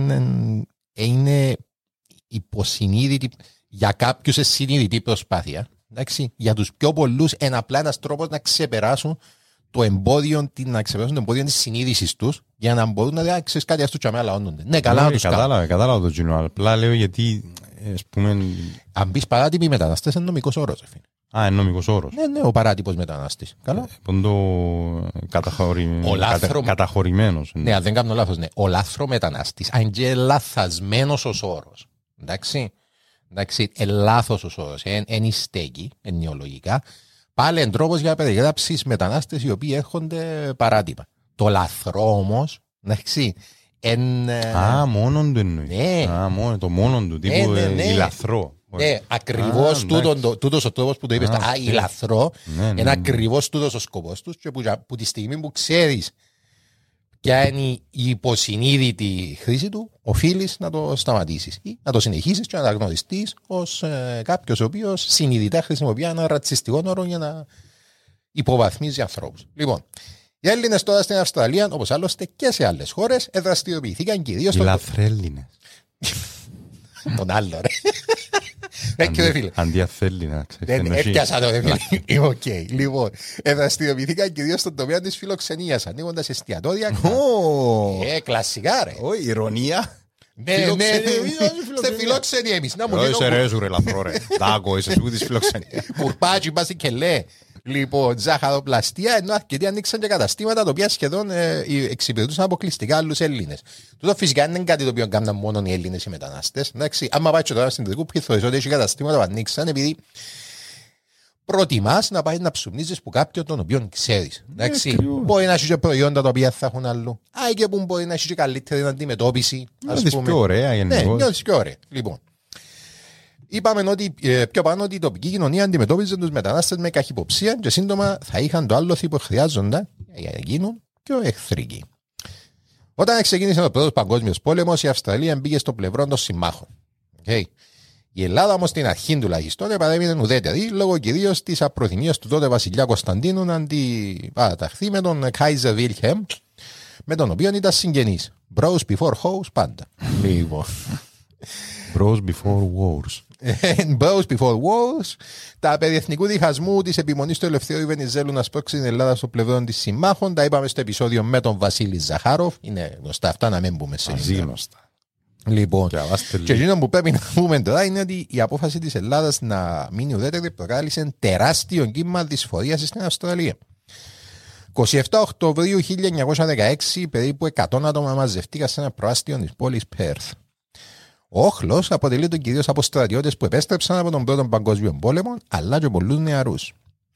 Είναι υποσυνείδητη, για κάποιους συνείδητη προσπάθεια. Εντάξει, για τους πιο πολλούς είναι απλά ένας τρόπος να ξεπεράσουν το εμπόδιο, να ξεπεράσουν το εμπόδιο της συνείδησης τους για να μπορούν να δουν κάτι ας του τσαμέ αλλαώνονται. Ναι, καλά να τους κάνουν. Κατάλαβα, κατάλαβα το κοινό. Απλά λέω γιατί, ας πούμε. Αν πεις παράτυποι μεταναστές είναι νομικός όρος, φίλε. Α, είναι νομικός όρος. Ναι, ναι, ο παράτυπος μετανάστης. Καλά. Ποντό καταχωρη... Ο λάθρο... κατα... καταχωρημένος. Ναι, αν δεν κάνω λάθος, ναι. Ο λάθρο μετανάστης. Αν και λαθασμένος ως όρος. Εντάξει. Εντάξει, ε, λάθος ως όρος. Εν, εν ιστέκει, εννοιολογικά. Πάλι εν τρόπος για να περιγράψεις μετανάστες οι οποίοι έρχονται παράτυπα. Το λαθρό όμως, εντάξει. Εν, Α, μόνον του εννοεί. Ναι. Α, μόνο, το μόνον του, τύπου ναι, ναι, ναι. ηλαθρό. Ναι, ακριβώς τούτος ο τρόπος που το είπες, α, ηλαθρό, ναι, ναι, είναι ακριβώς τούτος ο σκοπός τους και που, που τη στιγμή που ξέρεις ποια είναι η υποσυνείδητη χρήση του, οφείλεις να το σταματήσεις ή να το συνεχίσεις και να τα γνωριστείς ως ε, κάποιος ο οποίος συνειδητά χρησιμοποιεί ένα ρατσιστικό όρο για να υποβαθμίζει ανθρώπους. Λοιπόν, οι Έλληνες τώρα στην Αυστραλία, όπως άλλωστε και σε άλλες χώρες, δραστηριοποιηθήκαν κυρίως Οι στον... λαθρέλληνες. Τον άλλο, ρε. Αντί αθέληνα, ξέρεις. Δεν έπιασα το, ρε φίλε. Οκ, λοιπόν. Δραστηριοποιηθήκαν κυρίως στον τομέα της φιλοξενίας, ανοίγοντας εστιατόρια. Ε, κλασικά, ρε. Όχι, ηρωνία. Ναι, ναι, είστε φιλόξενοι εμείς. Είσαι ρε σου ρε λαθρό ρε. Τάκο, είσαι σου της φιλοξενίας. Κουρπάτσι, πάση και λέ. Λοιπόν, ζαχαροπλαστεία, ενώ αρκετοί ανοίξαν και καταστήματα τα οποία σχεδόν ε, εξυπηρετούσαν αποκλειστικά άλλους Έλληνες. Τούτο φυσικά δεν είναι κάτι το οποίο κάνουν μόνο οι Έλληνες οι μετανάστες. Εντάξει, άμα πάει τώρα στην Δυτικού πληθωρής ότι έχει καταστήματα που ανοίξαν επειδή προτιμάς να πάει να ψουμνίζεις που κάποιον τον οποίον ξέρεις. Εντάξει, μπορεί να έχει και προϊόντα τα οποία θα έχουν αλλού. Α, και που μπορεί να έχει και καλύτερη αντιμετώπιση. Νιώθεις πιο ωραία γενικώς. Ναι, νιώθεις πιο ωραία. Λοιπόν. Είπαμε ότι ε, πιο πάνω ότι η τοπική κοινωνία αντιμετώπιζε τους μετανάστες με καχυποψία και σύντομα θα είχαν το άλοθη που χρειάζονταν για να γίνουν πιο εχθρικοί. Όταν ξεκίνησε ο πρώτος παγκόσμιος πόλεμος, η Αυστραλία μπήκε στο πλευρό των συμμάχων. Okay. Η Ελλάδα όμως στην αρχή τουλάχιστον παρέμεινε ουδέτερη λόγω κυρίως της απροθυμίας του τότε βασιλιά Κωνσταντίνου να αντιπαραταχθεί με τον Κάιζερ Βίλχεμ, με τον οποίο ήταν συγγενής. Bros before hoes πάντα. Λοιπόν. Bros before wars. Bros before wars. Τα περί εθνικού διχασμού της επιμονής του Ελευθερίου Βενιζέλου να σπρώξει την Ελλάδα στο πλευρό της συμμάχων. Τα είπαμε στο επεισόδιο με τον Βασίλη Ζαχάροφ. Είναι γνωστά αυτά, να μην μπούμε σε γνωστά. Λοιπόν, και εκείνο που πρέπει να πούμε τώρα είναι ότι η απόφαση της Ελλάδας να μείνει ουδέτερη προκάλεσε τεράστιο κύμα δυσφορίας στην Αυστραλία. εικοστή εβδόμη Οκτωβρίου χίλια εννιακόσια δεκαέξι περίπου εκατό άτομα μαζευτήκαν σε ένα προάστιο της πόλης Πέρθ. Ο όχλος αποτελείται κυρίως από στρατιώτες που επέστρεψαν από τον Πρώτο Παγκόσμιο Πόλεμο, αλλά και πολλούς νεαρούς.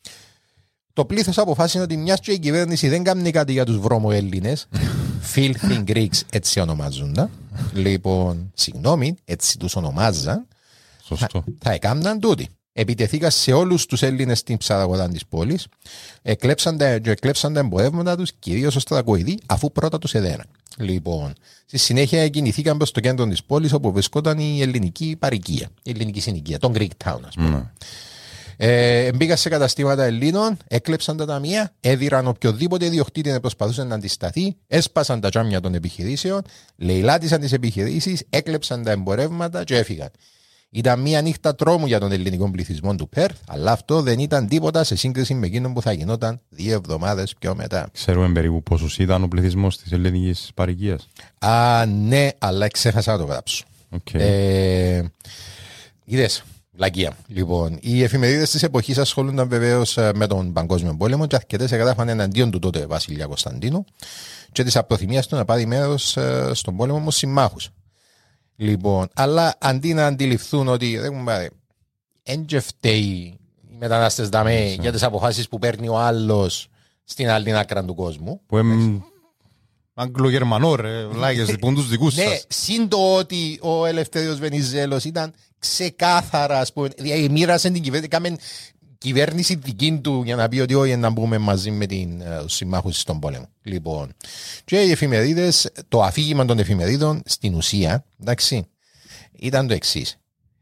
Το πλήθος αποφάσισε ότι μιας και η κυβέρνηση δεν κάνει κάτι για τους βρώμοέλληνες, filthy Greeks έτσι ονομάζονταν, λοιπόν, συγγνώμη, έτσι τους ονομάζαν, Σωστό. θα, θα έκαναν τούτοι. Επιτεθήκαν σε όλους τους Έλληνες στην ψαραγωγή της πόλης, εκλέψαν τα, εκλέψαν τα εμπορεύματα τους, κυρίως ως τραγωδοί, αφού πρώτα τους εδέραν. Λοιπόν, στη συνέχεια κινηθήκαν προς το κέντρο της πόλης όπου βρισκόταν η ελληνική παροικία, η ελληνική συνοικία, τον Greek Town, ας πούμε. Mm. Ε, μπήκαν σε καταστήματα Ελλήνων, έκλεψαν τα ταμεία, έδιραν οποιοδήποτε ιδιοκτήτη προσπαθούσε να αντισταθεί, έσπασαν τα τζάμια των επιχειρήσεων, λαιλάτισαν τις επιχειρήσεις, έκλεψαν τα εμπορεύματα και έφυγαν. Ήταν μια νύχτα τρόμου για τον ελληνικό πληθυσμό του Πέρθ, αλλά αυτό δεν ήταν τίποτα σε σύγκριση με εκείνον που θα γινόταν δύο εβδομάδες πιο μετά. Ξέρουμε περίπου πόσος ήταν ο πληθυσμός της ελληνικής παροικίας. Α, ναι, αλλά ξέχασα να το γράψω. Okay. Ε, είδες, λακία. Λοιπόν, οι εφημερίδες της εποχής ασχολούνταν βεβαίως με τον Παγκόσμιο Πόλεμο και αρκετές έγραφαν εναντίον του τότε βασιλιά Κωνσταντίνου και της απροθυμίας του να πάρει μέρος στον πόλεμο με συμμάχους. Λοιπόν, αλλά αντί να αντιληφθούν ότι δεν φταίει οι μετανάστες δαμέ για τις αποφάσεις που παίρνει ο άλλος στην άλλη άκρα του κόσμου. Που εμ... Αγγλογερμανό ρε, λάγες λοιπόν τους δικούς σας. Ναι, συν το ότι ο Ελευθέριος Βενιζέλος ήταν ξεκάθαρα, ας πούμε, μοίρασε την κυβέρνηση, κάμε κυβέρνηση δική του για να πει ότι όχι να μπούμε μαζί με την uh, συμμάχους στον πόλεμο. Λοιπόν, και οι εφημερίδες, το αφήγημα των εφημερίδων στην ουσία, εντάξει, ήταν το εξής.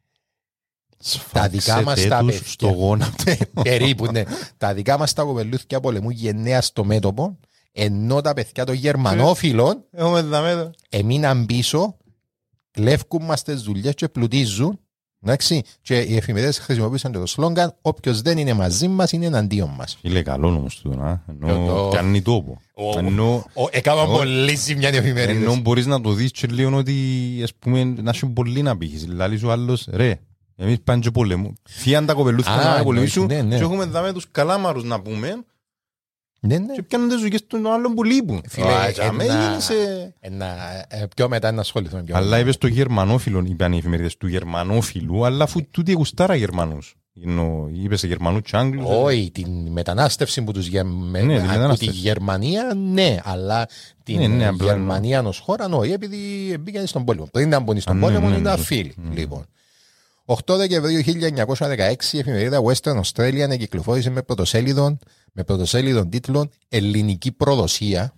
Τα δικά μας τα παιδιά, περίπου, ναι, τα δικά μας τα κοπελούθια πολεμού γενναία στο μέτωπο, ενώ τα παιδιά των γερμανόφιλων έμειναν πίσω, κλέφκουν μας τις δουλειές και πλουτίζουν. Εντάξει, και οι εφημερίδες χρησιμοποιήσαν το σλόγγαν όποιος δεν είναι μαζί μας είναι εναντίον μας. Είναι καλό όμως το να ενώ κάνει τόπο. Έκανα πολύ ζημιά οι εφημερίδες. Ενώ μπορείς να το δεις και λίγο ότι ας πούμε να έχει πολύ να πεις. Δηλαδή ο άλλος ρε, Εμείς πάνε και πολεμού. Φίαν τα κοπελούθηκαν Α, να πολεμήσουν ναι, ναι. και έχουμε δάμε τους καλάμαρους να πούμε Ναι, ναι. και πιάνουν τις ζωγές των άλλων που λείπουν. Φίλε, Α, και αμέ ένα- γίνεσαι- ένα- ε, πιο μετά να ασχοληθούμε. πιο Αλλά μετά. είπες το γερμανόφιλο, είπαν οι εφημερίδες του γερμανόφιλου, αλλά αφού τούτοι γουστάρα Γερμανούς. Ενώ είπες Γερμανούς και Άγγλους. Όχι, την μετανάστευση που τους γε... με... Ναι, τη από τη μετανάστευση. Γερμανία, ναι, αλλά την Ναι, ναι, απλά Γερμανία ως χώρα, όχι, επειδή μπήκαν στον πόλεμο. Πριν να μπουν στον Α, ναι, πόλεμο, ναι, ήταν ναι. φίλοι. Λοιπόν. οκτώ Δεκεμβρίου χίλια εννιακόσια δεκαέξι η εφημερίδα Western Australia κυκλοφόρησε με πρωτοσέλιδον, με πρωτοσέλιδον τίτλων «Ελληνική προδοσία»,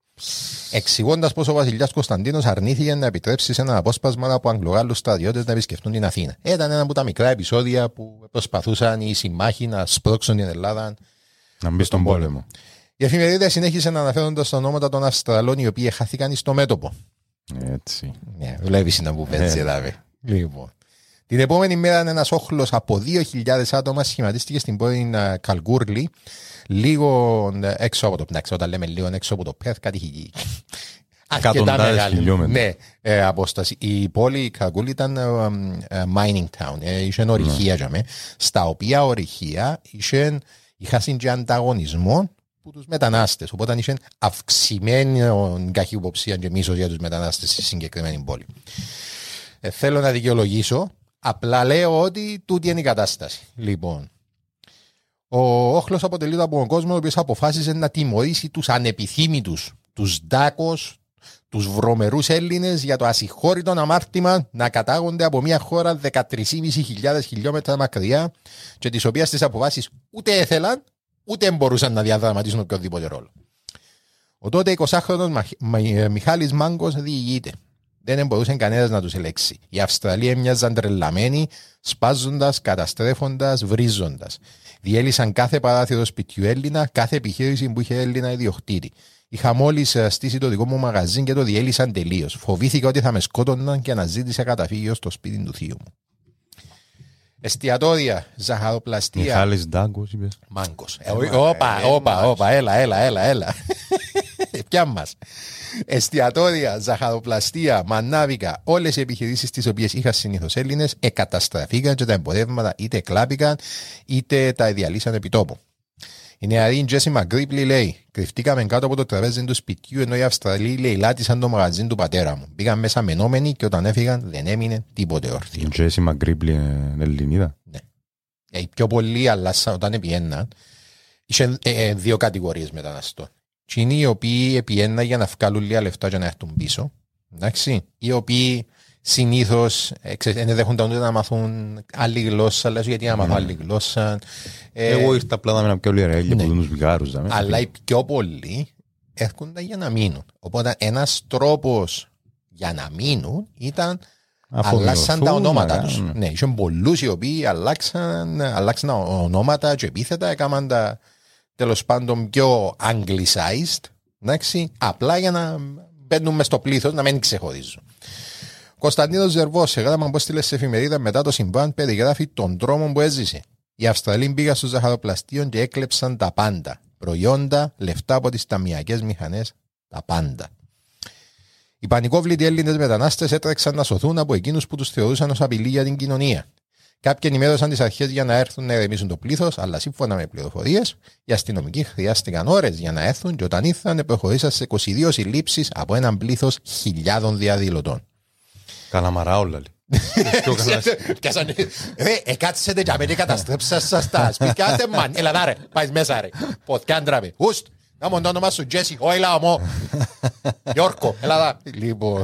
εξηγώντας πως ο βασιλιάς Κωνσταντίνος αρνήθηκε να επιτρέψει σε ένα απόσπασμα από Αγγλογάλους στρατιώτες να επισκεφτούν την Αθήνα. Ήταν ένα από τα μικρά επεισόδια που προσπαθούσαν οι συμμάχοι να σπρώξουν την Ελλάδα. Να μπει στον πόλεμο. Η εφημερίδα συνέχισε να αναφέροντας τα ονόματα των Αυστραλών οι οποίοι χάθηκαν στο μέτωπο. Έτσι. Ναι, βλέπεις να που Ε. πέτσε, δάβε. Λοιπόν. Την επόμενη μέρα ένας όχλος από δύο χιλιάδες άτομα σχηματίστηκε στην πόλη ε, Καλγκούρλι, λίγο ε, έξω από το Πνάξ. Όταν λέμε λίγο έξω από το Πέρθ, κάτι χιλί. Εκατοντάδες χιλιόμετρα. Ναι, ε, απόσταση. Η πόλη Καλγκούρλι ήταν ε, ε, mining town. Ε, είχε ορυχεία για με, στα οποία ορυχεία είχε, είχαν και ανταγωνισμό που τους μετανάστες. Οπότε είχε αυξημένη καχυποψία και μίσος για τους μετανάστες στη συγκεκριμένη πόλη. Ε, θέλω να δικαιολογήσω. Απλά λέω ότι τούτη είναι η κατάσταση. Λοιπόν, ο όχλος αποτελείται από τον κόσμο ο οποίος αποφάσισε να τιμωρήσει τους ανεπιθύμητους, τους ντάκος, τους βρωμερούς Έλληνες για το ασυγχώρητο αμάρτημα να κατάγονται από μια χώρα δεκατρείς χιλιάδες πεντακόσια χιλιόμετρα μακριά και τις οποίες τις αποφάσεις ούτε έθελαν ούτε μπορούσαν να διαδραματίσουν οποιοδήποτε ρόλο. Ο τότε εικοσάχρονος Μαχ- Μα- Μιχάλης Μάγκος διηγείται. Δεν μπορούσε κανένας να τους ελέξει. Οι Αυστραλοί έμοιαζαν τρελαμένοι, σπάζοντας, καταστρέφοντας, βρίζοντας. Διέλυσαν κάθε παράθυρο σπιτιού Έλληνα, κάθε επιχείρηση που είχε Έλληνα ιδιοκτήτη. Είχα μόλις στήσει το δικό μου μαγαζίν και το διέλυσαν τελείως. Φοβήθηκα ότι θα με σκότωναν και αναζήτησα καταφύγιο στο σπίτι του θείου μου. Εστιατόρια, ζαχαροπλαστεία. Μιχάλης Ντάγκος είπες. Μάγκος. Ε, Όπα, όπα, όπα, έλα, έλα, έλα, έλα. Ποια μας. Εστιατόρια, ζαχαροπλαστεία, μανάβικα, όλες οι επιχειρήσεις τις οποίες είχαν συνήθως Έλληνες εκαταστραφήκαν και τα εμπορεύματα είτε κλάπηκαν είτε τα διαλύσαν επί τόπου. Η νεαρή Τζέσι Μαγκρίπλι λέει: κρυφτήκαμε κάτω από το τραπέζι του σπιτιού ενώ οι Αυστραλοί λαιλάτισαν το μαγαζίν του πατέρα μου. Πήγαν μέσα μενόμενοι και όταν έφυγαν δεν έμεινε τίποτε όρθιο. Η Τζέσι Μαγκρίπλι είναι Ελληνίδα. Ναι. Ε, οι πιο πολλοί αλλάσαν όταν επιέναν. Είχε ε, ε, δύο κατηγορίες μεταναστών. Είναι οι οποίοι επιέναν για να βγάλουν λίγα λεφτά για να έρθουν πίσω. Εντάξει. Οι οποίοι συνήθως δεν δέχονταν ούτε να μάθουν άλλη γλώσσα, αλλά γιατί να μάθουν άλλη γλώσσα. Ε, Εγώ ήρθα απλά να μείνω πιο λίγα ρέλια ναι. που δουν τους βιγάρους. δάμε. αλλά οι πιο πολλοί έρχονταν για να μείνουν. Οπότε ένας τρόπος για να μείνουν ήταν Αφομοιωθούν, αλλάξαν τα ονόματα να τους. κάνουν. Ναι, είχαν πολλούς οι οποίοι αλλάξαν, αλλάξαν τα ονόματα και επίθετα, έκαναν τα τέλος πάντων πιο anglicized, εντάξει, απλά για να μπαίνουν μες στο πλήθος, να μην ξεχωρίζουν. Κωνσταντίνος Ζερβός, σε γράμμα που έστειλε σε εφημερίδα μετά το συμβάν, περιγράφει τον τρόμο που έζησε. Οι Αυστραλοί πήγαν στο ζαχαροπλαστείο και έκλεψαν τα πάντα. Προϊόντα, λεφτά από τις ταμιακές μηχανές, τα πάντα. Οι πανικόβλητοι Έλληνες μετανάστες έτρεξαν να σωθούν από εκείνους που τους θεωρούσαν ως απειλή για την κοινωνία. Κάποιοι ενημέρωσαν τις αρχές για να έρθουν να ηρεμήσουν το πλήθος, αλλά σύμφωνα με πληροφορίες, οι αστυνομικοί χρειάστηκαν ώρες για να έρθουν και όταν ήρθαν προχωρήσαν σε είκοσι δύο συλλήψεις από έναν πλήθος χιλιάδων διαδηλωτών. Καλαμαρά όλα. λέει. Πιο καλά. Πιάσανε, ρε, εκάτσετε για μένα καταστρέψα σας τα σπίτια, άτε μαν, έλα δά ρε, πάει μέσα ρε, ποθκάντραμε, ουστ, να μου το όνομα σου Τζέσι, όχι λαμό, Γιόρκο, έλα δά. Λοιπόν,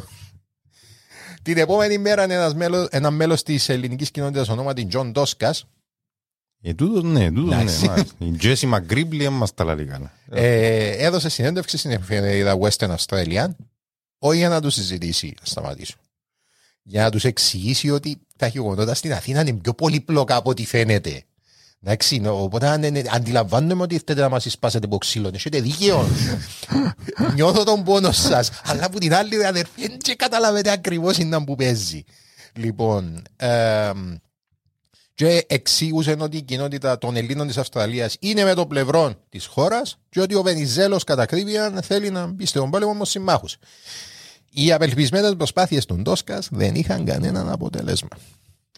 την επόμενη μέρα ένας μέλος, ένα μέλος της ελληνικής κοινότητας ονόματι Τζον Ντόσκας Ε, τούτος ναι, τούτος ναι. Εντάξει. μάλιστα. Η Τζέσι Μαγκρίπλι μας τα λέει καλά. ε, έδωσε συνέντευξη στην εφημερίδα Western Australian, όχι για να τους συζητήσει, να σταματήσω, για να τους εξηγήσει ότι τα γεγονότα στην Αθήνα είναι πιο πολύπλοκα από ό,τι φαίνεται. Εντάξει, οπότε αν, αν, αντιλαμβάνομαι ότι ήρθετε να μας εισπάσετε από ξύλο, έχετε δίκαιο. Νιώθω τον πόνο σας, αλλά από την άλλη αδερφή δεν καταλαβαίνετε ακριβώς είναι που παίζει. Λοιπόν, ε, και εξήγησε ότι η κοινότητα των Ελλήνων της Αυστραλίας είναι με το πλευρό της χώρας και ότι ο Βενιζέλος κατά ακρίβεια θέλει να μπει στον πόλεμο με συμμάχους. Οι απελπισμένες προσπάθειες του Ντόσκας δεν είχαν κανέναν αποτέλεσμα.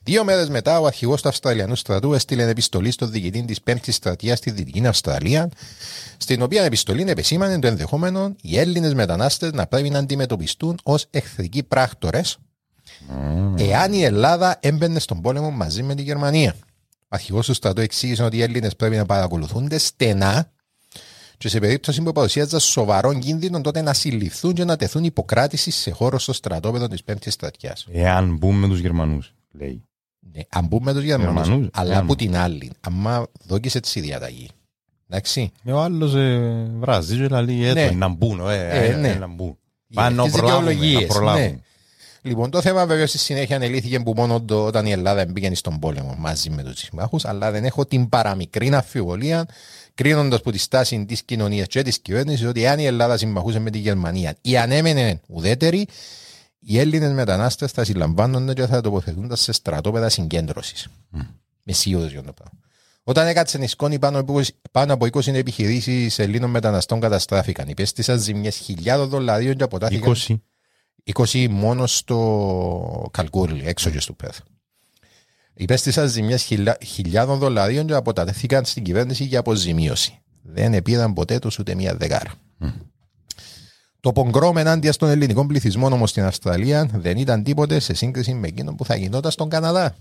Δύο μέρες μετά, ο αρχηγός του Αυστραλιανού στρατού έστειλε επιστολή στον διοικητή της πέμπτης στρατιάς στη Δυτική Αυστραλία, στην οποία επιστολή επεσήμανε το ενδεχόμενο οι Έλληνες μετανάστες να πρέπει να αντιμετωπιστούν ως εχθρικοί πράκτορες, mm. εάν η Ελλάδα έμπαινε στον πόλεμο μαζί με τη Γερμανία. Ο αρχηγός του στρατού εξήγησε ότι οι Έλληνες πρέπει να παρακολουθούνται στενά και σε περίπτωση που παρουσίαζαν σοβαρό κίνδυνο, τότε να συλληφθούν και να τεθούν υποκράτηση σε χώρο στο στρατόπεδο της πέμπτης στρατιάς. Εάν μπούμε τους Γερμανούς, λέει. Ναι, αν μπούμε τους Γερμανούς, Γερμανούς αλλά εάν... από την άλλη, άμα δόκισε τη διαταγή. Εντάξει. Ε, ο άλλος ε, βράζει και λέει έτω, ναι. να μπουν, ε, ε, ε, ναι. να μπουν. Πάνω να προλάβουν. Ναι. Λοιπόν, το θέμα βέβαια στη συνέχεια ανελήθηκε που μόνο το, όταν η Ελλάδα μπήκε στον πόλεμο μαζί με τους συμμάχους, αλλά δεν έχω την παραμικρή αμφιβολία, κρίνοντας που τη στάση της κοινωνίας και της κυβέρνησης, ότι αν η Ελλάδα συμμαχούσε με τη Γερμανία ή αν έμενε ουδέτερη, οι Έλληνες μετανάστες θα συλλαμβάνονται και θα τοποθετούνται σε στρατόπεδα συγκέντρωσης. Mm. Με σίγουρος για το πράγμα. Όταν έκατσε η σκόνη, πάνω, πάνω από είκοσι επιχειρήσεις Ελλήνων μεταναστών καταστράφηκαν. Υπέστησαν ζημιές χιλιάδων δολαρίων και αποτάθηκαν. είκοσι. είκοσι μόνο στο Καλκούρι, έξω και στο Πέρθ. Υπέστησαν ζημιές χιλιά, χιλιάδων δολαρίων και αποτάθηκαν στην κυβέρνηση για αποζημίωση. Δεν επήραν ποτέ τους ούτε μία δεκάρα. Mm. Το πογκρόμ ενάντια στον ελληνικό πληθυσμό όμως στην Αυστραλία δεν ήταν τίποτε σε σύγκριση με εκείνο που θα γινόταν στον Καναδά.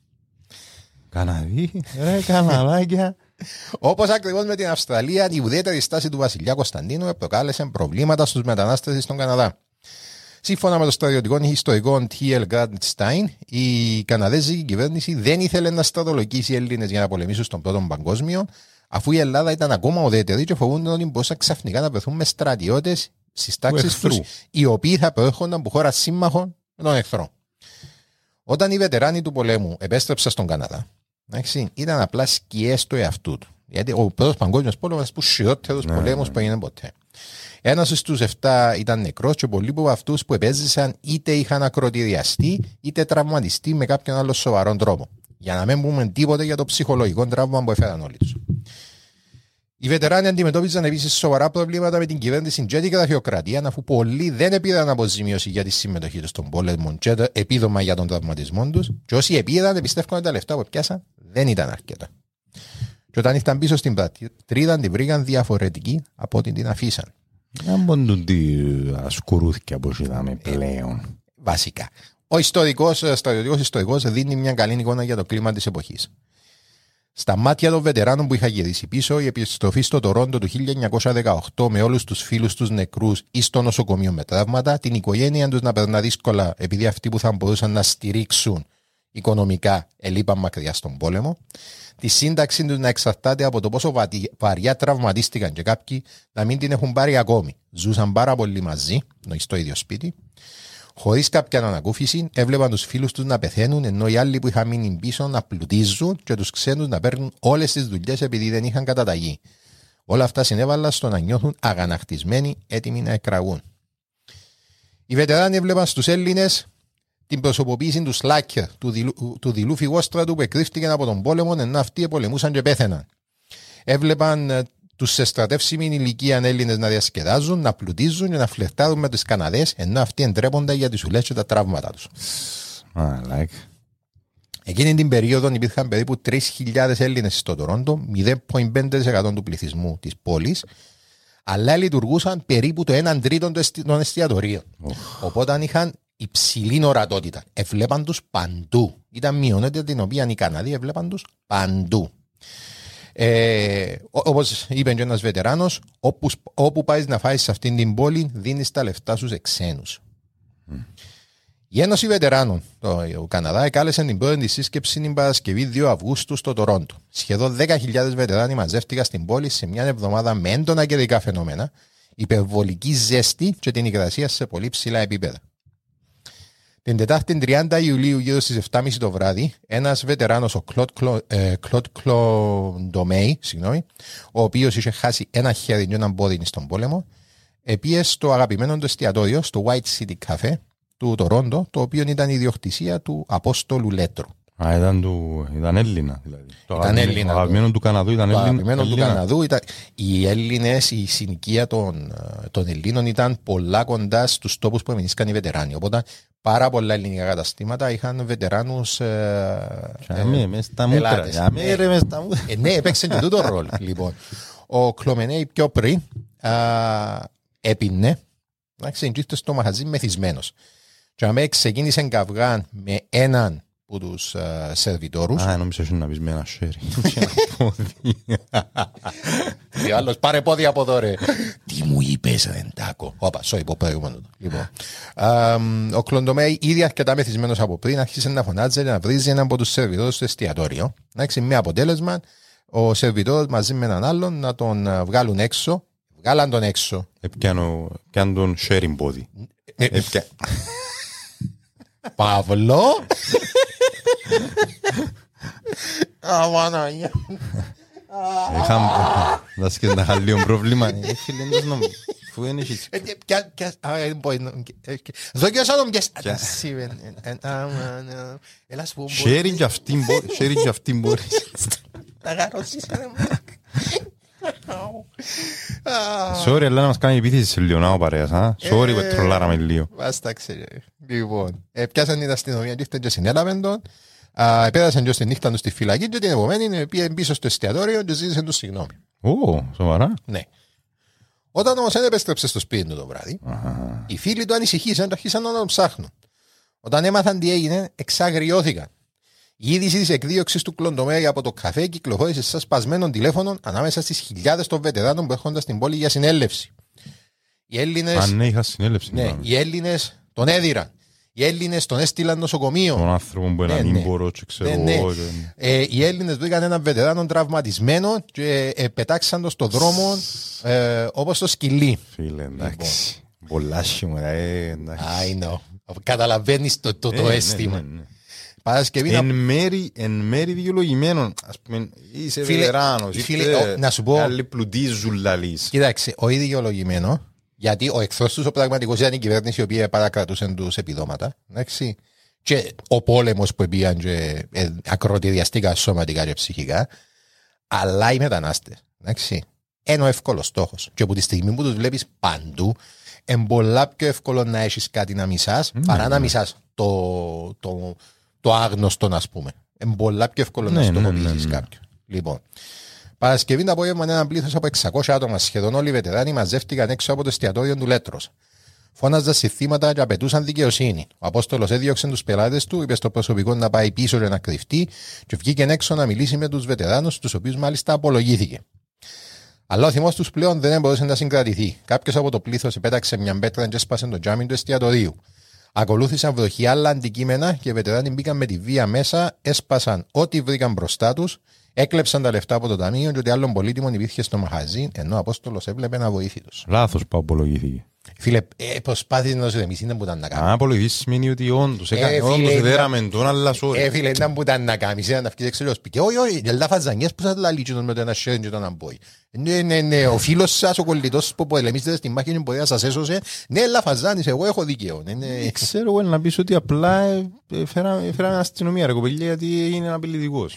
Καναδί, ρε Καναδάκια. Όπως ακριβώς με την Αυστραλία, η ουδέτερη στάση του βασιλιά Κωνσταντίνου προκάλεσε προβλήματα στους μετανάστες στον Καναδά. Σύμφωνα με το στρατιωτικό ιστορικό τι ελ Gradstein, η καναδέζικη κυβέρνηση δεν ήθελε να στρατολογήσει Έλληνες για να πολεμήσουν στον Πρώτο Παγκόσμιο, αφού η Ελλάδα ήταν ακόμα ουδέτερη και φοβούνται ότι μπορούσαν ξαφνικά να βρεθούν με στρατιώτες στις τάξεις τους, οι οποίοι θα προέρχονταν από χώρα σύμμαχων με τον εχθρό. Όταν οι βετεράνοι του πολέμου επέστρεψαν στον Καναδά, ήταν απλά σκιές του εαυτού του. Γιατί ο Πρώτος Παγκόσμιος Πόλεμος ήταν από τους χειρότερους πολέμους που έγιναν ποτέ. Ένας στους εφτά ήταν νεκρός και πολλοί από αυτούς που επέζησαν είτε είχαν ακροτηριαστεί είτε τραυματιστεί με κάποιον άλλο σοβαρό τρόπο. Για να μην πούμε τίποτε για το ψυχολογικό τραύμα που έφεραν όλοι τους. Οι βετεράνοι αντιμετώπιζαν επίσης σοβαρά προβλήματα με την κυβέρνηση και την γραφειοκρατία, αφού πολλοί δεν επήραν αποζημίωση για τη συμμετοχή τους στον πόλεμο και το επίδομα για τον τραυματισμό τους, και όσοι επήραν πιστεύουν ότι τα λεφτά που πιάσαν δεν ήταν αρκετά. Και όταν ήρθαν πίσω στην πατρίδα, την βρήκαν διαφορετική από ό,τι την αφήσαν. Δεν μπορούν να ασκουρούθηκε από όσο είδαμε πλέον. Βασικά. Ο ιστορικός, στρατιωτικός ιστορικός δίνει μια καλή εικόνα για το κλίμα της εποχής. Στα μάτια των βετεράνων που είχα γυρίσει πίσω, η επιστροφή στο Τορόντο του χίλια εννιακόσια δεκαοκτώ με όλους τους φίλους τους νεκρούς ή στο νοσοκομείο με τραύματα, την οικογένεια τους να περνά δύσκολα επειδή αυτοί που θα μπορούσαν να στηρίξουν οικονομικά ελείπαν μακριά στον πόλεμο, τη σύνταξη τους να εξαρτάται από το πόσο βαριά τραυματίστηκαν και κάποιοι να μην την έχουν πάρει ακόμη. Ζούσαν πάρα πολύ μαζί, στο ίδιο σπίτι. Χωρίς κάποια ανακούφιση, έβλεπαν τους φίλους τους να πεθαίνουν, ενώ οι άλλοι που είχαν μείνει πίσω να πλουτίζουν και τους ξένους να παίρνουν όλες τις δουλειές επειδή δεν είχαν καταταγή. Όλα αυτά συνέβαλαν στο να νιώθουν αγανακτισμένοι, έτοιμοι να εκραγούν. Οι βετεράνοι έβλεπαν στους Έλληνες την προσωποποίηση του Σλάκερ, του, δηλού, του δειλού φυγόστρατου που εκρύφτηκαν από τον πόλεμο, ενώ αυτοί πολεμούσαν και πέθαιναν. Έβλεπαν τους σε στρατεύσιμη ηλικία Έλληνες να διασκεδάζουν, να πλουτίζουν και να φλερτάρουν με τους Καναδές, ενώ αυτοί εντρέπονται για τις ουλές και τα τραύματα τους. like. Εκείνη την περίοδο υπήρχαν περίπου τρεις χιλιάδες Έλληνες στο Τορόντο, μηδέν κόμμα πέντε τοις εκατό του πληθυσμού της πόλης, αλλά λειτουργούσαν περίπου το έναν τρίτο των εστιατορίων. Oh. Οπότε είχαν υψηλή ορατότητα. Εβλέπαν τους παντού. Ήταν μειονότητα την οποία οι Καναδοί εβλέπαν τους παντού. Ε, όπως είπε και ένας βετεράνος, όπου, όπου πάει να φάεις σε αυτήν την πόλη, δίνεις τα λεφτά σου σε ξένους. Mm. Η Ένωση Βετεράνων του Καναδά εκάλεσε την πρώτη σύσκεψη την Παρασκευή δύο Αυγούστου στο Τορόντο. Σχεδόν δέκα χιλιάδες βετεράνοι μαζεύτηκαν στην πόλη σε μια εβδομάδα με έντονα καιρικά φαινόμενα, υπερβολική ζέστη και την υγρασία σε πολύ ψηλά επίπεδα. Την Τετάρτη τριάντα Ιουλίου, γύρω στις επτά και μισή το βράδυ, ένας βετεράνος, ο Κλοντ Κλοντομέι, ο οποίος είχε χάσει ένα χέρι και έναν πόδι στον πόλεμο, επίε στο αγαπημένο του εστιατόριο, στο White City Cafe του Τορόντο, το οποίο ήταν η ιδιοκτησία του Απόστολου Λέτρου. Α, ήταν, του, ήταν Έλληνα δηλαδή. Ήταν Έλληνα. Το αγαπημένο του Καναδού ήταν Έλληνα. Το αγαπημένο του Καναδού ήταν. Οι Έλληνες, η συνοικία των, των Ελλήνων ήταν πολλά κοντά στους τόπους που εμενήσκαν οι βετεράνοι. Οπότε πάρα πολλά ελληνικά καταστήματα είχαν βετεράνους ε, ε, μες στα μούτρα. Ε, ναι, έπαιξε και τούτο ρόλο. Λοιπόν, ο Κλομενέη πιο πριν έπινε, εντάξει, στο μαχαζί μεθυσμένος. Και αμέ ξεκίνησε καυγάν με έναν από τους uh, σερβιτόρους. Α, νόμιζα να πεις με ένα σέρι. Και άλλος πάρε πόδι από εδώ ρε. Τι μου είπες ρε Ντάκο. Όπα, σω είπω προηγούμενο. Λοιπόν, ο Κλοντομέη ήδη αρκετά μεθυσμένος από πριν άρχισε να φωνάζει να βρίζει έναν από τους σερβιτόρους στο εστιατόριο. Εντάξει, με αποτέλεσμα ο σερβιτόρος μαζί με έναν άλλον να τον βγάλουν έξω. Βγάλαν τον έξω. Επιάν τον sharing πόδι. Παύλο. Αμανάγια. Είχαμε να είχα λίγο πρόβλημα. Φου είναι έχεις. Δόκιασα τον πιες. Sharing και αυτήν μπορείς. Τα γαρώσεις ρε μου. Sorry, αλλά να μας κάνει επίθεση σε λίγο να ο παρέας. Sorry που τρολάραμε λίγο. Βάστα ξέρε. Λοιπόν, πιάσαν την αστυνομία και ήρθαν και συνέλαβαν τον. Επέδασαν και στην νύχτα του στη φυλακή και την επομένη πήγαν πίσω στο εστιατόριο και ζήτησαν του συγγνώμη. Ω, σοβαρά. Ναι. Όταν όμως δεν επέστρεψε στο σπίτι του το βράδυ, οι φίλοι του ανησυχήσαν και αρχίσαν να τον ψάχνουν. Όταν έμαθαν τι έγινε, εξαγριώθηκαν. Η είδηση της εκδίωξης του Κλοντομέη από το καφέ κυκλοφόρησε σαν σπασμένο τηλέφωνο ανάμεσα στις χιλιάδες των βετεράνων που έρχονταν στην πόλη για συνέλευση. Οι Έλληνες, Αν ναι, είχα συνέλευση. Ναι, οι Έλληνες τον έδιραν. Οι Έλληνες τον έστειλαν νοσοκομείο. Τον άνθρωπο που είναι ανήμπορο και ξέρω εγώ. Ε, οι Έλληνες βρήκαν έναν βετεράνο τραυματισμένο και ε, πετάξαν το στον δρόμο ε, όπως το σκυλί. Φίλε, εντάξει. Πολλά σήμερα, ε, εντάξει. I know. Καταλαβαίνεις το, το, το ε, αίσθημα. Ναι, ναι, ναι. Παρασκευή εν, να... μέρη, εν μέρη δικαιολογημένο. Ας πούμε, είσαι φίλε, βετεράνος, φίλε, είτε ο, να σου πω, άλλοι πλουτίζουν λαλείς. Κοίταξε, ο ίδιο δικαιολογημένο, γιατί ο εχθρός τους ο πραγματικός ήταν η κυβέρνηση η οποία παρακρατούσε τους επιδόματα. Εντάξει. Και ο πόλεμος που πήγαν και ε, ακροτηριαστικά σωματικά και ψυχικά, αλλά οι μετανάστες. Εντάξει. Είναι ο εύκολος στόχος. Και από τη στιγμή που τους βλέπεις παντού, είναι πολλά πιο εύκολο να έχεις κάτι να μισάς mm, παρά ναι, να μισάς το, το, το άγνωστο, ας πούμε. Είναι πολλά πιο εύκολο ναι, να στοχοποιήσεις ναι, ναι, ναι. κάποιον. Λοιπόν, Παρασκευή το απόγευμα έναν πλήθος από εξακόσια άτομα, σχεδόν όλοι οι βετεράνοι, μαζεύτηκαν έξω από το εστιατόριο του Λέτρος. Φώναζαν σε θύματα και απαιτούσαν δικαιοσύνη. Ο Απόστολος έδιωξε τους πελάτες του, είπε στο προσωπικό να πάει πίσω και να κρυφτεί, και βγήκε έξω να μιλήσει με τους βετεράνους, τους οποίους μάλιστα απολογήθηκε. Αλλά ο θυμός τους πλέον δεν μπορούσε να συγκρατηθεί. Κάποιος από το πλήθος επέταξε μια πέτρα και έσπασε το τζάμι του εστιατορίου. Ακολούθησαν βροχή άλλα αντικείμενα και οι βετεράνοι μπήκαν με τη βία μέσα, έσπασαν ό,τι βρήκαν μπροστά τους, έκλεψαν τα λεφτά από το ταμείο και ότι άλλον πολύτιμον υπήρχε στο μαχαζί, ενώ ο Απόστολος έβλεπε ένα βοήθητος. Λάθος που απολογήθηκε. Φίλε, ε, προσπάθησε να σου δεμείς, είναι που ήταν να κάνεις. Αν απολογήσεις σημαίνει ότι όντως δέραμε τον, αλλά sorry. Ε, φίλε, ήταν που ήταν να κάνεις, ήταν να φκείς έξω και όχι, όχι, για φαζανιές που θα λαλίτσουν με το ένα σέρν και το έναν πόη. Ναι, ναι, ναι, ο φίλος σας, ο κολλητός που πολεμήσετε στην μάχη και μπορεί να σας έσωσε, ναι, αλλά φαζάνεις, εγώ έχω δικαίω. Ξέρω εγώ να πεις ότι απλά έφεραμε αστυνομία ρε κοπελιά γιατί είναι απειλητικός.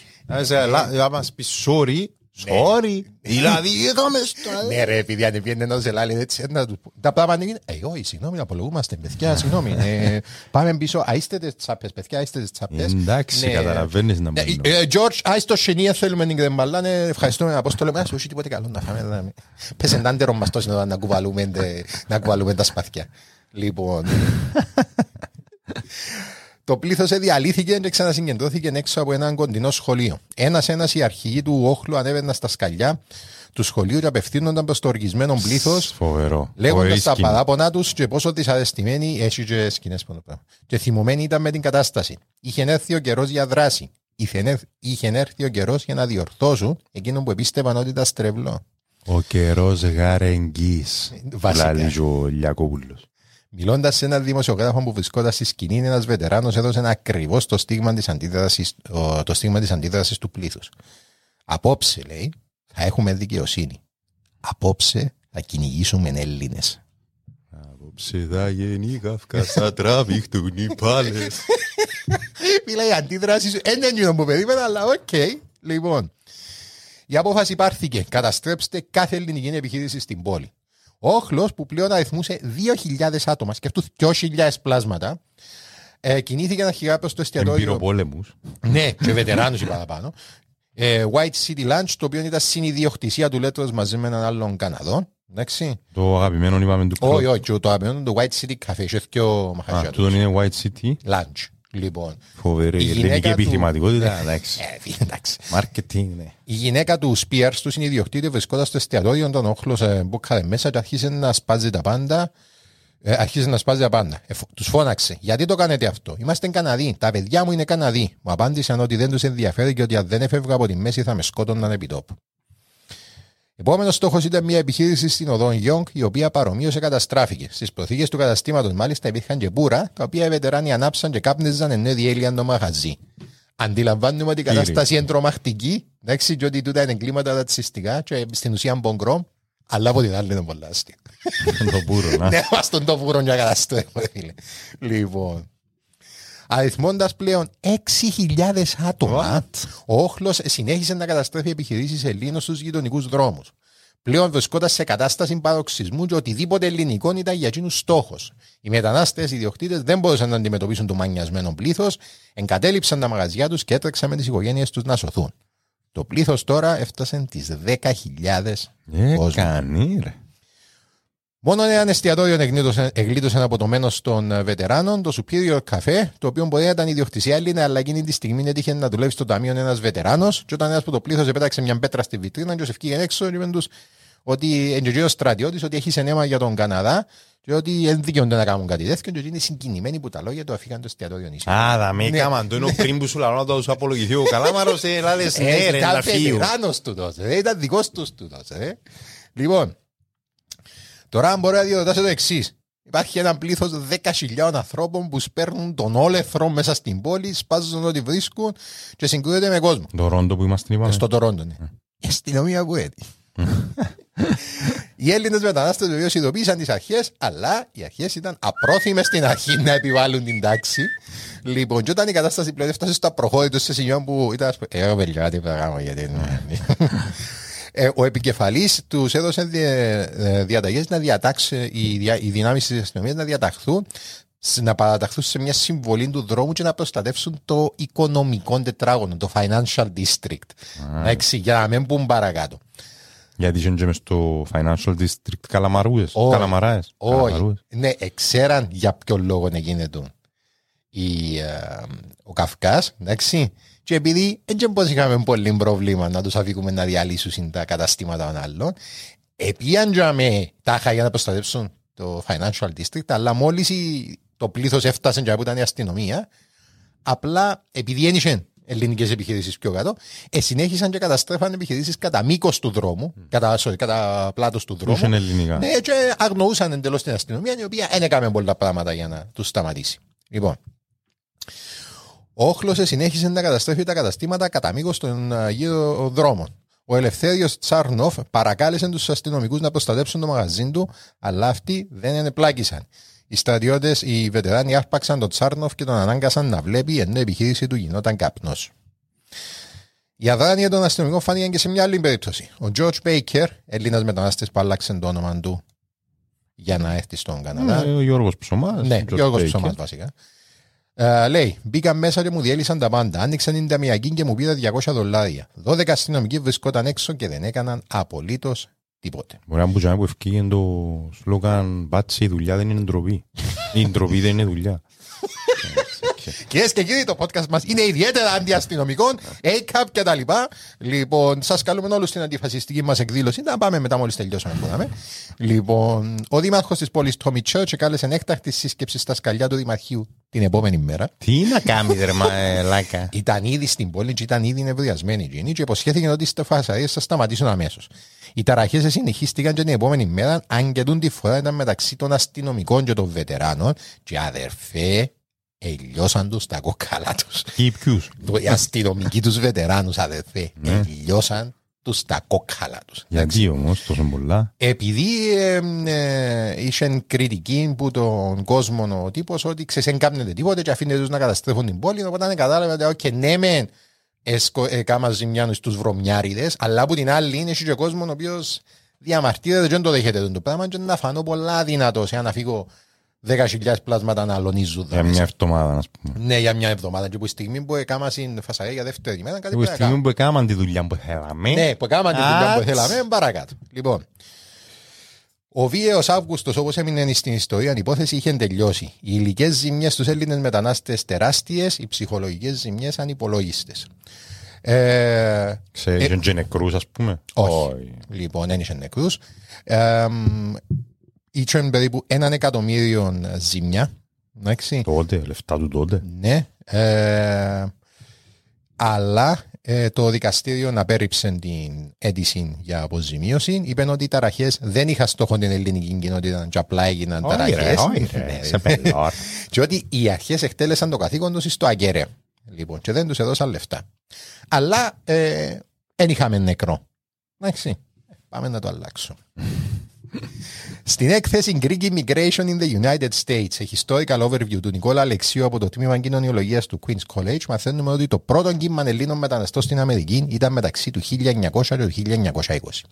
Αν μας πεις sorry, sorry, δηλαδή έκαμε στο... Ναι ρε, επειδή αν πιένε ενώ σε λάλη έτσι, τα πράγματα είναι... Ε, όχι, συγγνώμη, απολογούμαστε, παιδιά, συγγνώμη. Πάμε πίσω, α, είστε τις τσάπες, παιδιά, είστε τις τσάπες. Εντάξει, καταλαβαίνεις να μιλώ. George, α, στο σενία θέλουμε την κρεμπαλά, ευχαριστούμε, Απόστολε, μας όχι τίποτε καλό να φάμε. Πες εντάντερο μας τόσο να κουβαλούμε τα σπαθιά. Λοιπόν... Το πλήθος διαλύθηκε και ξανασυγκεντρώθηκε έξω από έναν κοντινό σχολείο. Ένας-ένας οι αρχηγοί του όχλου ανέβαιναν στα σκαλιά του σχολείου και απευθύνονταν προς το οργισμένο πλήθος, λέγοντας τα παράπονα τους και πόσο δυσαρεστημένοι, έτσι και σκηνές πάνω πράγμα. Και θυμωμένοι ήταν με την κατάσταση. Είχε έρθει ο καιρός για δράση. Είχε έρθει ο καιρός για να διορθώσουν εκείνο που επίστευαν ότι ήταν στρεβλό. Ο καιρός γαρεγγύς, λάλη ο Λιακόπουλος. Μιλώντας σε έναν δημοσιογράφο που βρισκόταν στη σκηνή, ένας βετεράνος έδωσε ακριβώς το στίγμα της αντίδρασης, το στίγμα της αντίδρασης του πλήθους. Απόψε, λέει, θα έχουμε δικαιοσύνη. Απόψε θα κυνηγήσουμε Έλληνες. Απόψε θα γεννεί Καυκάς, θα τραβήχτουν οι πάλες. Φίλε, η αντίδραση σου δεν είναι εκείνο που περίμενα, αλλά οκ. Okay. Λοιπόν, η απόφαση πάρθηκε. Καταστρέψτε κάθε ελληνική επιχείρηση στην πόλη. Ο όχλος που πλέον αριθμούσε δύο χιλιάδες άτομα, σκεφτούν δύο χιλιάδες πλάσματα, ε, κινήθηκε αρχικά προς το εστιατόριο. Εμπειροπόλεμους. Ναι, και βετεράνους οι παραπάνω. Ε, White City Lunch, το οποίο ήταν συνειδιοκτησία του Λέτρος μαζί με έναν άλλον Καναδό. Εντάξει. Το αγαπημένο είπαμε του Όχι, όχι, το αγαπημένο το White City Cafe. Είχε και ο Μαχαζιάτος. Α, τούτον είναι White City. Lunch. Λοιπόν, φοβερή, ελληνική επιχειρηματικότητα. Εντάξει. Μάρκετινγκ, ναι. Η γυναίκα του Σπίαρς, του συνειδιοκτήτη, βρισκόταν στο εστιατόριο, τον όχλος μπούκαρε μέσα και άρχισε να σπάζει τα πάντα. Ε, αρχίζει να σπάζει τα πάντα. Ε, τους φώναξε. Γιατί το κάνετε αυτό? Είμαστε Καναδοί. Τα παιδιά μου είναι Καναδοί. Μου απάντησαν ότι δεν τους ενδιαφέρει και ότι αν δεν έφευγα από τη μέση θα με σκότωναν επί τόπου. Επόμενος στόχος ήταν μια επιχείρηση στην οδό Γιόγκ, η οποία παρομοίως καταστράφηκε. Στις προθήκες του καταστήματος, μάλιστα, υπήρχαν και μπούρα, τα οποία οι βετεράνοι ανάψαν και κάπνιζαν ενώ διέλυαν το μαγαζί. Αντιλαμβάνουμε ότι η κατάσταση είναι τρομακτική, εντάξει, και ότι τούτα είναι εγκλήματα ρατσιστικά και στην ουσία μπογκρόμ, αλλά από την άλλη είναι πολλά αστεία. Το μπούρο, να. Ναι, μας τον το μπούρο για καταστρέφουμε, φίλε. Λοιπόν. Αριθμώντας πλέον έξι χιλιάδες άτομα, ο όχλος συνέχισε να καταστρέφει επιχειρήσεις Ελλήνων στους γειτονικούς δρόμους. Πλέον βρισκόταν σε κατάσταση παροξισμού και οτιδήποτε ελληνικό ήταν για εκείνους στόχος. Οι μετανάστες, οι ιδιοκτήτες δεν μπορούσαν να αντιμετωπίσουν το μανιασμένο πλήθος, εγκατέλειψαν τα μαγαζιά τους και έτρεξαν με τις οικογένειες τους να σωθούν. Το πλήθος τώρα έφτασε τις δέκα χιλιάδες κόσμοι. Μόνο ένα εστιατόριο εγκλήτωσε από το μένος των βετεράνων, το Superior Cafe, το οποίο μπορεί να ήταν ιδιοκτησία Έλληνα, αλλά εκείνη τη στιγμή έτυχε να δουλεύει στο ταμείο ένας βετεράνος. Και όταν ένας από το πλήθος επέταξε μια πέτρα στη βιτρίνα, και ο ευκήγε έξω, είπαν τους ότι είναι ο στρατιώτης, ότι έχει σενέμα για τον Καναδά, και ότι δεν δικαιούνται να κάνουν κάτι τέτοιο, και ότι είναι συγκινημένοι που τα λόγια του αφήκαν το εστιατόριο νησί. Α, δα με έκαναν το, είναι ο πριν που σου λαλώ να το απολογηθεί ο Καλάμαρος, έλαδες ναι ρε να φύγω. Ήταν βετεράνος του τότε, ήταν δικός τους του τότε. Λοιπόν. Τώρα μπορεί να διορτάσει το εξής. Υπάρχει ένα πλήθος δέκα χιλιάδων ανθρώπων που σπέρνουν τον όλεθρο μέσα στην πόλη, σπάζουν ό,τι βρίσκουν και συγκρούεται με κόσμο. Το Ρόντο που είμαστε είπαμε. Στο Τορόντο, ναι. Η αστυνομία που έτσι. Οι Έλληνες μετανάστες βεβαίως ειδοποίησαν τις αρχές, αλλά οι αρχές ήταν απρόθυμες στην αρχή να επιβάλλουν την τάξη. Λοιπόν, και όταν η κατάσταση πλέον έφτασε στο απροχώρητο σε σημείο που ήταν. Εγώ παιδιά, τι πράγμα γιατί. Ε, ο επικεφαλής τους έδωσε δια, διαταγές να διατάξει οι, δια, οι δυνάμεις της αστυνομίας να διαταχθούν, να παραταχθούν σε μια συμβολή του δρόμου και να προστατεύσουν το οικονομικό τετράγωνο, το financial district. Να εξηγιά, να μην πούν παρακάτω. Γιατί είσαι μες στο financial district καλαμαρούες, καλαμαράες. Όχι, ναι, εξέραν για ποιο λόγο να γίνεται η, ε, ο Καυκάς, εντάξει. Και επειδή έτσι πως είχαμε πολύ πρόβλημα να τους αφήκουμε να διαλύσουν τα καταστήματα των άλλων, επίαντζαμε τάχα για να προστατεύσουν το financial district, αλλά μόλις το πλήθος έφτασε και που ήταν η αστυνομία, απλά επειδή ένιξαν ελληνικές επιχειρήσεις πιο κάτω, ε, συνέχισαν και καταστρέφαν επιχειρήσεις κατά μήκος του δρόμου, mm. κατά, sorry, κατά πλάτος του δρόμου. Ναι, και αγνοούσαν εντελώς την αστυνομία, η οποία δεν έκαμε πολλά πράγματα για να τους σταματήσει. Λοιπόν. Ο όχλος συνέχισε να καταστρέφει τα καταστήματα κατά μήκος των γύρω δρόμων. Ο Ελευθέριος Τσάρνοφ παρακάλεσε τους αστυνομικούς να προστατεύσουν το μαγαζί του, αλλά αυτοί δεν ενεπλάκησαν. Οι στρατιώτες, οι βετεράνοι άρπαξαν τον Τσάρνοφ και τον ανάγκασαν να βλέπει ενώ η επιχείρηση του γινόταν καπνός. Η αδράνεια των αστυνομικών φάνηκαν και σε μια άλλη περίπτωση. Ο George Baker, Έλληνας μετανάστης που άλλαξε το όνομα του για να έρθει στον Καναδά. Ναι, ο Γιώργος Ψωμάς. Ναι, ο Γιώργος Ψωμάς βασικά. Uh, λέει, μπήκαν μέσα και μου διέλυσαν τα πάντα. Άνοιξαν την ταμιακή και μου πήραν διακόσια δολάρια. δώδεκα αστυνομικοί βρισκόταν έξω και δεν έκαναν απολύτως τίποτε. Μπορεί να μπουζάμε που ευκήγεν το σλόγαν «Μπάτσε, η δουλειά δεν είναι ντροπή». Η ντροπή δεν είναι δουλειά. Κυρίες και κύριοι, το podcast μας είναι ιδιαίτερα αντιαστυνομικών, έι-καπ και τα λοιπά. Λοιπόν, σας καλούμε όλους στην αντιφασιστική μας εκδήλωση. Να πάμε μετά μόλις τελειώσαμε που δάμε. Λοιπόν, ο δήμαρχος της πόλης Τόμι Τσέρτς κάλεσε έκτακτη σύσκεψη στα σκαλιά του Δημαρχείου την επόμενη μέρα. Τι να κάνει, δερμά, λάκα. Ήταν ήδη στην πόλη και ήταν ήδη νευριασμένοι και υποσχέθηκαν ότι οι φασαρίες θα σταματήσουν αμέσως. Οι ταραχές συνεχίστηκαν και την επόμενη μέρα, αν και τούν τη φορά ήταν μεταξύ των αστυνομικών και των βετεράνων. Και αδερφέ, ελιώσαν τους τα κόκκαλά τους. Και ποιους? Οι αστυνομικοί τους βετεράνους, αδερφέ, ελιώσαν τους τα κόκκαλα τους. Γιατί όμως τόσο πολλά? Επειδή ε, ε, είχαν κριτική που τον κόσμο ο τύπος ότι ξέρεις δεν κάπνετε τίποτε και αφήνετε τους να καταστρέφουν την πόλη, οπότε κατάλαβε ότι okay, ναι μεν έκαμα ζημιά στους βρωμιάριδες, αλλά από την άλλη είναι και ο κόσμος ο οποίος διαμαρτύρεται και δεν το δέχεται το πράγμα και να φανώ πολλά δυνατός εάν να φύγω δέκα χιλιάδες πλάσματα να αλωνίζουν. Για μια εβδομάδα, ας πούμε. Ναι, για μια εβδομάδα. Και που η στιγμή που έκανα στην φασαρία για δεύτερη ημέρα, κάτι που η στιγμή που έκαναν τη δουλειά που θέλαμε. Ναι, που έκαναν τη δουλειά που θέλαμε, παρακάτω. Λοιπόν, ο βίαιος Αύγουστος, όπως έμεινε στην ιστορία, η υπόθεση είχε τελειώσει. Οι υλικές ζημιές στους Έλληνες μετανάστες τεράστιες, οι ψυχολογικές ζημιές ανυπολόγιστες. Ε, Ξέρεις, είχε ε, νεκρούς, ας πούμε. Όχι. Oh. Λοιπόν, δεν είχε νεκρούς. Ε, Είχαν περίπου έναν εκατομμύριο ζημιά. Εντάξει. Τότε, λεφτά του τότε. Ναι. Ε, αλλά ε, το δικαστήριο απέρριψε την αίτηση για αποζημίωση. Είπαν ότι οι ταραχές δεν είχαν στόχο την ελληνική κοινότητα και απλά έγιναν ταραχές. Όχι, σε πελόρ. Και ότι οι αρχές εκτέλεσαν το καθήκον τους στο ακέραιο. Λοιπόν, και δεν τους έδωσαν λεφτά. Αλλά δεν ε, είχαμε νεκρό. Εντάξει. Πάμε να το αλλάξω. Στην έκθεση Greek Immigration in the United States, a historical overview του Νικόλα Αλεξίου από το τμήμα κοινωνιολογίας του Queen's College, μαθαίνουμε ότι το πρώτο κύμα Ελλήνων μεταναστών στην Αμερική ήταν μεταξύ του χίλια εννιακόσια και του χίλια εννιακόσια είκοσι.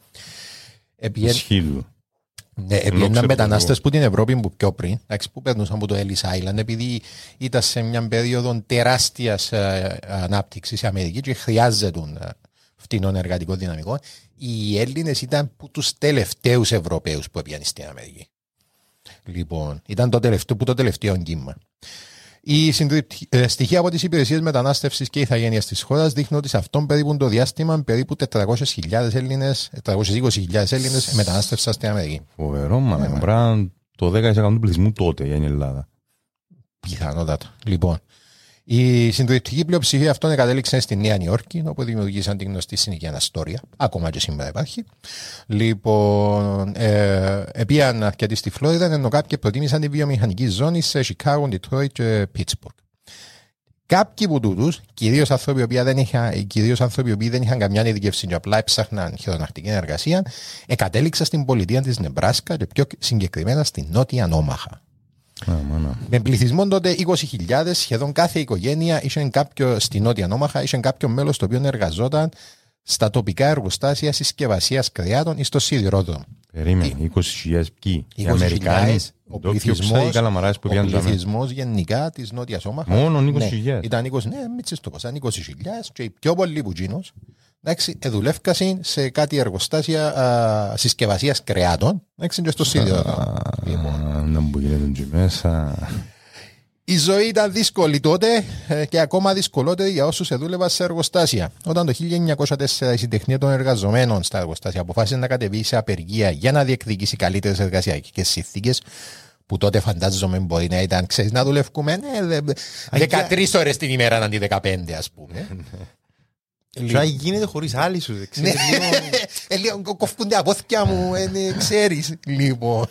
Ισχύει. Ναι, έπαιρναν μετανάστες που την Ευρώπη που πιο πριν, που περνούσαν από το Ellis Island, επειδή ήταν σε μια περίοδο τεράστιας ανάπτυξης η Αμερική και χρειάζεται φτηνών εργατικών δυναμικών. Οι Έλληνες ήταν που τους τελευταίους Ευρωπαίους που έπιανε στην Αμερική. Λοιπόν, ήταν το τελευταίο, που το τελευταίο κύμα. Η ε, στοιχεία από τις υπηρεσίες μετανάστευσης και ηθαγένειας της χώρας δείχνουν ότι σε αυτόν περίπου το διάστημα περίπου τετρακόσιες χιλιάδες Έλληνες, τετρακόσιες είκοσι χιλιάδες Έλληνες μετανάστευσαν στην Αμερική. Φοβερό, μα ναι, πράγμα το δέκα τοις εκατό του πληθυσμού τότε για την Ελλάδα. Πιθανότατα. Λοιπόν, η συντριπτική πλειοψηφία αυτών κατέληξε στη Νέα Νιόρκη, όπου δημιουργήσαν την γνωστή συνοικία Αστόρια. Ακόμα και σήμερα υπάρχει. Λοιπόν, ε, επίαν αρκετοί στη Φλόριδα, ενώ κάποιοι προτίμησαν τη βιομηχανική ζώνη σε Σικάγο, Ντιτρόιτ και Πίτσμπουργκ. Κάποιοι από τούτους, κυρίως άνθρωποι που δεν είχαν, κυρίως άνθρωποι που δεν είχαν καμιά ειδικεύση και απλά έψαχναν χειρονακτική εργασία, εκατέληξαν στην πολιτεία της Νεμπράσκα και πιο συγκεκριμένα στην Νότια Όμαχα. Ah, με πληθυσμό τότε είκοσι χιλιάδες, σχεδόν κάθε οικογένεια είχε κάποιο, στη Νότια Νόμαχα είχε κάποιο μέλος το οποίο εργαζόταν στα τοπικά εργοστάσια συσκευασίας κρεάτων ή στο σιδηρόδρομο. Περίμενε, είκοσι χιλιάδες ποιοι? Οι Αμερικάνοι, ο πληθυσμός γενικά της Νότιας Όμαχα. Μόνο είκοσι χιλιάδες. Ναι, ήταν είκοσι, ναι, μην το πω, ήταν είκοσι χιλιάδες και οι πιο πολλοί που γίνουν, εντάξει, εδουλεύκασαν σε κάτι εργοστάσια συσκευασίας κρεάτων, εντάξει, και στο σιδηρόδρομο. Να μου γίνεται μέσα. Η ζωή ήταν δύσκολη τότε και ακόμα δυσκολότερη για όσους εδούλευαν σε εργοστάσια. Όταν το χίλια εννιακόσια τέσσερα η συντεχνία των εργαζομένων στα εργοστάσια αποφάσισε να κατεβεί σε απεργία για να διεκδικήσει καλύτερες εργασιακές συνθήκες, που τότε φαντάζομαι μπορεί να ήταν, ξέρεις, να δουλεύουμε ναι, δεκατρείς ώρες την ημέρα αντί δεκαπέντε, ας πούμε. Τώρα γίνεται χωρίς άλλη σου, ξέρεις. Λίγο κοφκούνται απόθηκια μου, ξέρεις, λοιπόν.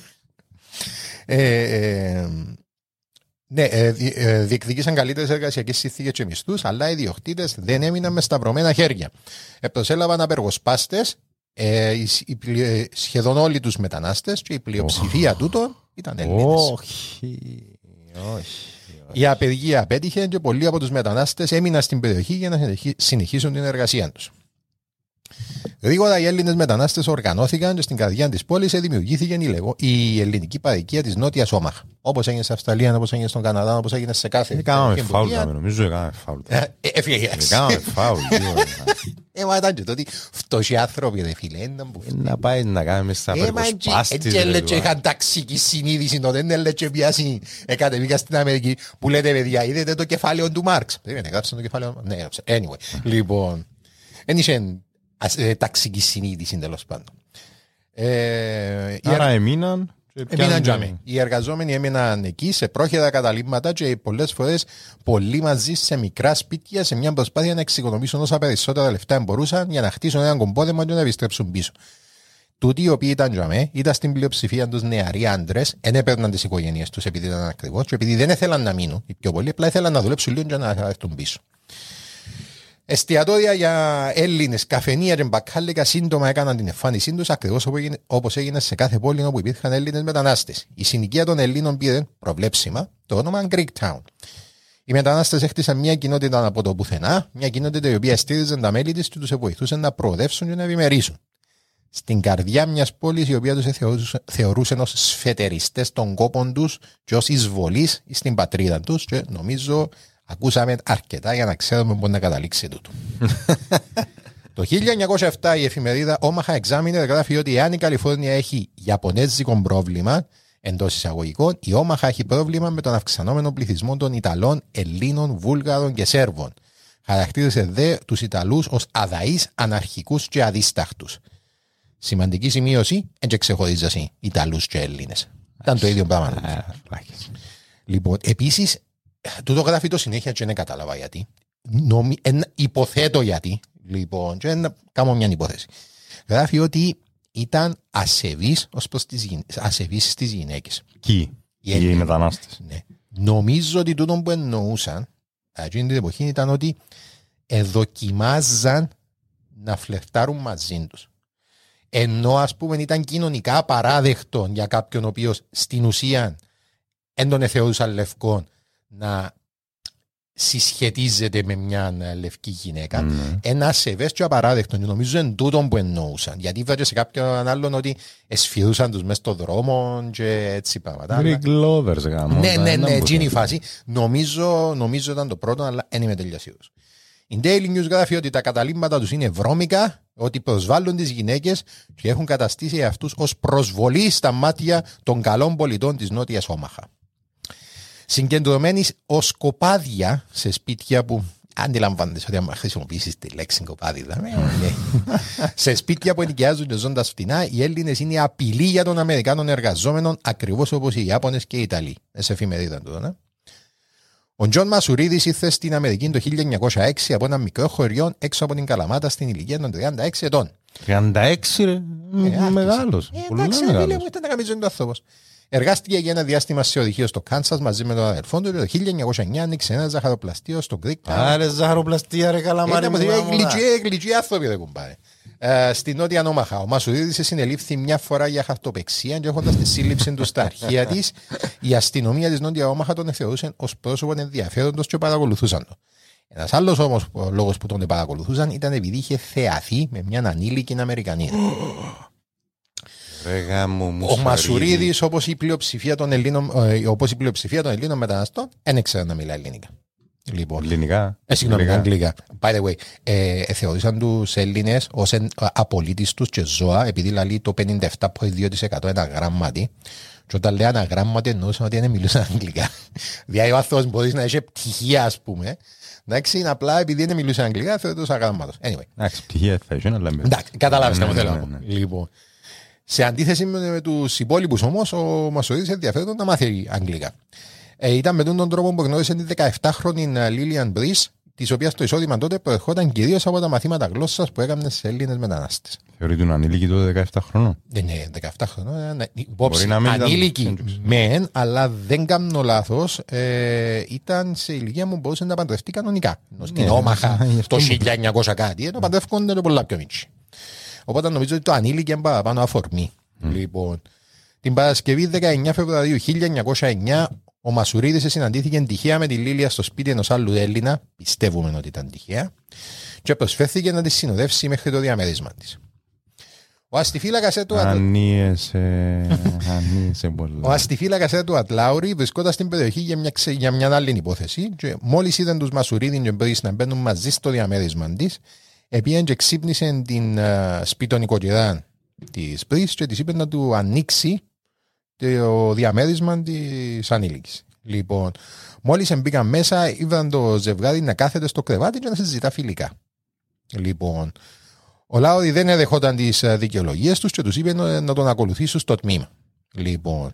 Ναι, διεκδικήσαν καλύτερες εργασιακές συνθήκες και μισθούς, αλλά οι ιδιοκτήτες δεν έμειναν με σταυρωμένα χέρια. Προσέλαβαν απεργοσπάστες, σχεδόν όλοι τους μετανάστες και η πλειοψηφία τούτων ήταν Έλληνες. Όχι, όχι. Η απεργία απέτυχε και πολλοί από τους μετανάστες έμειναν στην περιοχή για να συνεχίσουν την εργασία τους. Γρήγορα οι Έλληνες μετανάστες οργανώθηκαν και στην καρδιά της πόλης δημιουργήθηκε η ελληνική παροικία της Νότιας Όμαχα. Όπως έγινε στην Αυστραλία, όπως έγινε στον Καναδά, όπως έγινε σε κάθε. Έκαναμε φάουλ, νομίζω έκαναμε φάουλ. Έφυγε. Έκαναμε φάουλ. Ε, μα ήταν και τότε φτωχοί άνθρωποι, ρε φίλε. Να πάει να κάνουμε στα απεργοσπάστης. Έτσι έλεγε είχαν ταξική συνείδηση τότε, δεν έλεγε πιάσει εκατεβήκα στην Αμερική που λέτε παιδιά, είδετε το κεφάλαιο του Μάρξ. Περίμενε, γράψαν το κεφάλαιο. Ναι, γράψαν. Anyway, λοιπόν, δεν είχε ταξική συνείδηση τέλος πάντων. Άρα έμειναν. Έμειναν τζάμε. Οι εργαζόμενοι έμειναν εκεί σε πρόχειρα καταλήμματα και πολλές φορές πολλοί μαζί σε μικρά σπίτια σε μια προσπάθεια να εξοικονομήσουν όσα περισσότερα λεφτά μπορούσαν για να χτίσουν έναν κομπόδεμα και να επιστρέψουν πίσω. Τούτοι οι οποίοι ήταν τζάμε ήταν στην πλειοψηφία τους νεαροί άντρες, δεν έπαιρναν τις οικογένειες τους επειδή ήταν ακριβώς και επειδή δεν ήθελαν να μείνουν οι πιο πολλοί, απλά ήθελαν να δουλέψουν λίγο και να έρθουν πίσω. Εστιατόρια για Έλληνες, καφενεία και μπακάλικα σύντομα έκαναν την εμφάνισή τους ακριβώς όπως έγινε σε κάθε πόλη όπου υπήρχαν Έλληνες μετανάστες. Η συνοικία των Ελλήνων πήρε προβλέψιμα το όνομα Greek Town. Οι μετανάστες έχτισαν μια κοινότητα από το πουθενά, μια κοινότητα η οποία στήριζε τα μέλη της και τους βοηθούσε να προοδεύσουν και να ευημερήσουν. Στην καρδιά μιας πόλης η οποία τους θεωρούσαν ως σφετεριστές των κόπων τους και ως εισβολείς στην πατρίδα τους, και νομίζω ακούσαμε αρκετά για να ξέρουμε πού να καταλήξει τούτο. Το χίλια εννιακόσια επτά η εφημερίδα Omaha Examiner γράφει ότι εάν η Καλιφόρνια έχει ιαπωνέζικο πρόβλημα, εντός εισαγωγικών, η Omaha έχει πρόβλημα με τον αυξανόμενο πληθυσμό των Ιταλών, Ελλήνων, Βούλγαρων και Σέρβων. Χαρακτήρισε δε τους Ιταλούς ως αδαείς, αναρχικούς και αδίσταχτους. Σημαντική σημείωση, δεν ξεχωρίζασαι Ιταλούς και Έλληνες. Ήταν το ίδιο πράγμα. Λοιπόν, επίσης, τούτο γράφει το συνέχεια και δεν κατάλαβα γιατί. Νομι... Εν... Υποθέτω γιατί. Λοιπόν, και να κάνω μια υπόθεση. Γράφει ότι ήταν ασεβής ως προς τις γυ... ασεβής στις γυναίκες. Ποιοι? Οι, οι μετανάστες. Ναι. Νομίζω ότι τούτο που εννοούσαν εκείνη την εποχή ήταν ότι εδοκιμάζαν να φλερτάρουν μαζί τους. Ενώ ας πούμε ήταν κοινωνικά απαράδεκτο για κάποιον ο οποίος στην ουσία δεν τον εθεωρούσαν λευκόν να συσχετίζεται με μια λευκή γυναίκα. Mm. Ένα ασεβές και απαράδεκτο. Νομίζω εν τούτον που εννοούσαν. Γιατί βέβαια σε κάποιον άλλον ότι εσφυρούσαν τους μες στον δρόμο και έτσι πράγματα. Greek lovers γάμο. Ναι, ναι, ναι, εκείνη η φάση. Νομίζω, νομίζω ήταν το πρώτο, αλλά δεν είμαι τελείως σίγουρος. Η Daily News γράφει ότι τα καταλήμματα τους είναι βρώμικα, ότι προσβάλλουν τις γυναίκες και έχουν καταστήσει αυτούς ως προσβολή στα μάτια των καλών πολιτών της Νότιας Όμαχα. Συγκεντρωμένοι ως κοπάδια σε σπίτια που αντιλαμβάνεσαι ότι αν χρησιμοποιήσεις τη λέξη κοπάδιδα, σε σπίτια που ενοικιάζονται ζώντας φτηνά, οι Έλληνες είναι απειλή για των Αμερικάνων εργαζόμενων, ακριβώς όπως οι Ιάπωνες και οι Ιταλοί. Σε εφημερίδα του, ναι. Ο Τζον Μασουρίδης ήρθε στην Αμερική το χίλια εννιακόσια έξι από ένα μικρό χωριό έξω από την Καλαμάτα στην ηλικία των τριάντα έξι ετών. τριάντα έξι ρε, μεγάλος. Εντάξει, φίλε μου, ήταν να καμίζει τον άνθρωπος. Εργάστηκε για ένα διάστημα σε οδηγείο στο Κάνσας μαζί με τον αδελφό του και το χίλια εννιακόσια εννιά άνοιξε ένα ζαχαροπλαστείο στο Greek Town. Άρε ζαχαροπλαστεία ρε καλαμάρι μου. Γλυκοί άνθρωποι δεν κουμπάρε. Στην Νότια Όμαχα, ο Μασουρίδης συνελήφθη μια φορά για χαρτοπεξία και έχοντας τη σύλληψη του στα αρχεία της, η αστυνομία της Νότια Όμαχα τον θεωρούσε ως πρόσωπο ενδιαφέροντος και παρακολουθούσαν τον. Ένας άλλος όμως λόγος που τον παρακολουθούσαν ήταν επειδή είχε θεαθεί με μια ανήλικη Αμερικανίδα. Ο Μασουρίδης, όπως η πλειοψηφία των Ελλήνων, όπως η πλειοψηφία των Ελλήνων μεταναστών, δεν ήξερε να μιλάει ελληνικά. Λοιπόν, ελληνικά. Ε, συγγνώμη, αγγλικά. By the way, ε, ε, θεωρήσαν τους Έλληνες ως εν, απολύτες τους και ζώα, επειδή λέει το πενήντα επτά κόμμα δύο τοις εκατό είναι αγράμματοι. Και όταν λέει αναγράμματοι εννοούσαν ότι δεν μιλούσαν αγγλικά. Δηλαδή ο άνθρωπος μπορεί να έχει πτυχία, ας πούμε. Εντάξει, είναι απλά επειδή δεν μιλούσαν αγγλικά, θεωρείται ως αγράμματος. Anyway. Εντάξει, πτυχία θα έχει, αλλά με. Εντάξει, καταλάβεις τι μου θέλω να πω. Λοιπόν. Σε αντίθεση με τους υπόλοιπους όμως, ο Μασουρίδης ενδιαφέρεται να μάθει αγγλικά. Ε, ήταν με τον τρόπο που γνώρισε την δεκαεφτάχρονη Λίλιαν Μπρίς, της οποίας το εισόδημα τότε προερχόταν κυρίως από τα μαθήματα γλώσσας που έκανε σε Έλληνες μετανάστες. Θεωρείται τον ανήλικη τότε δεκαεπτά χρονών. Δεν είναι δεκαεπτά χρονών. Υπόψη, ανήλικη μεν, αλλά δεν κάνω λάθος, ε, ήταν σε ηλικία που μπορούσε να παντρευτεί κανονικά. Στην Όμαχα το χίλια εννιακόσια κάτι, ενώ παντρεύκονται πολλά πιο μίτσι. Οπότε νομίζω ότι το ανήλικε είναι παραπάνω αφορμή. Mm. Λοιπόν, την Παρασκευή δεκαεννιά Φεβρουαρίου χίλια εννιακόσια εννιά ο Μασουρίδης συναντήθηκε τυχαία με τη Λίλια στο σπίτι ενός άλλου Έλληνα, πιστεύουμε ότι ήταν τυχαία, και προσφέρθηκε να τη συνοδεύσει μέχρι το διαμέρισμα της. Ο αστιφύλακας του Ο αστιφύλακας του Ατλάουρη βρισκόταν στην περιοχή για μια, ξε... για μια άλλη υπόθεση και μόλις είδαν τους Μασουρίδη και Μπρίς να μπαίνουν μαζί στο διαμέρισμα της, επίεν και ξύπνησε την uh, σπιτονικοκυρά της Μπρίς και της είπε να του ανοίξει το διαμέρισμα της ανήλικης. Λοιπόν, μόλις μπήκαν μέσα, είδαν το ζευγάρι να κάθεται στο κρεβάτι και να συζητά φιλικά. Λοιπόν, ο Λάουρη δεν εδεχόταν τις δικαιολογίες τους και τους είπε να τον ακολουθήσουν στο τμήμα. Λοιπόν,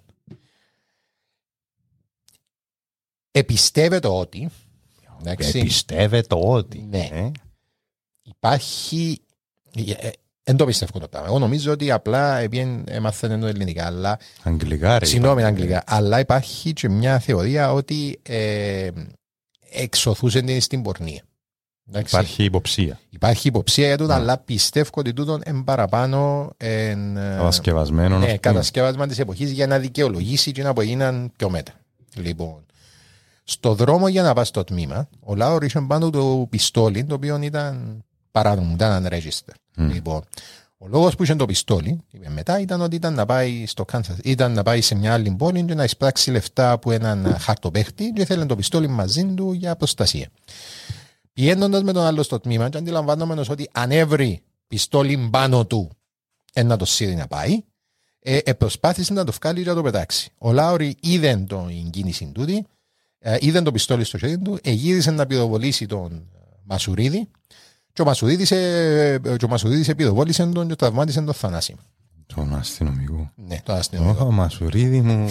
επιστεύεται ότι. Επιστεύεται ότι. Ναι. Ε? Υπάρχει. Δεν το πιστεύω το πράγμα. Εγώ νομίζω ότι απλά έμαθαν το ελληνικά. Αλλά... Αγγλικά, ρε. Συγγνώμη, αγγλικά. Αλλά υπάρχει και μια θεωρία ότι ε, εξωθούσε την στην πορνεία. Εντάξει. Υπάρχει υποψία. Υπάρχει υποψία για τούτο, yeah. αλλά πιστεύω ότι τούτο είναι παραπάνω εν, κατασκευασμένο. Ναι, κατασκευάσμα της εποχής για να δικαιολογήσει και να που έγιναν πιο μετά. Λοιπόν, στο δρόμο για να πάει στο τμήμα, ο Λάουρη είχε πάνω το πιστόλι, το οποίο ήταν παράνομο, ήταν unregistered. Mm. Λοιπόν, ο λόγος που είχε το πιστόλι, είπε μετά, ήταν ότι ήταν να πάει στο Kansas, ήταν να πάει σε μια άλλη πόλη και να εισπράξει λεφτά από έναν χαρτοπαίχτη και ήθελε το πιστόλι μαζί του για προστασία. Πηγαίνοντας με τον άλλο στο τμήμα και αντιλαμβάνομενος ότι αν έβρει πιστόλι πάνω του ένα το σύρει να πάει, ε, ε, προσπάθησε να το βγάλει και να το πετάξει. Ο Λάουρη είδε την κίνηση τούτη, ε, είδε το πιστόλι στο χέρι του, εγύρισε να πυροβολήσει τον Μασουρίδη και ο Μασουρίδης, ε, και ο Μασουρίδης επιδοβόλησε τον και τραυμάτισε τον θανάσιμα. Τον αστυνομικό. Ναι, τον αστυνομικό. Ο Μασουρίδη μου...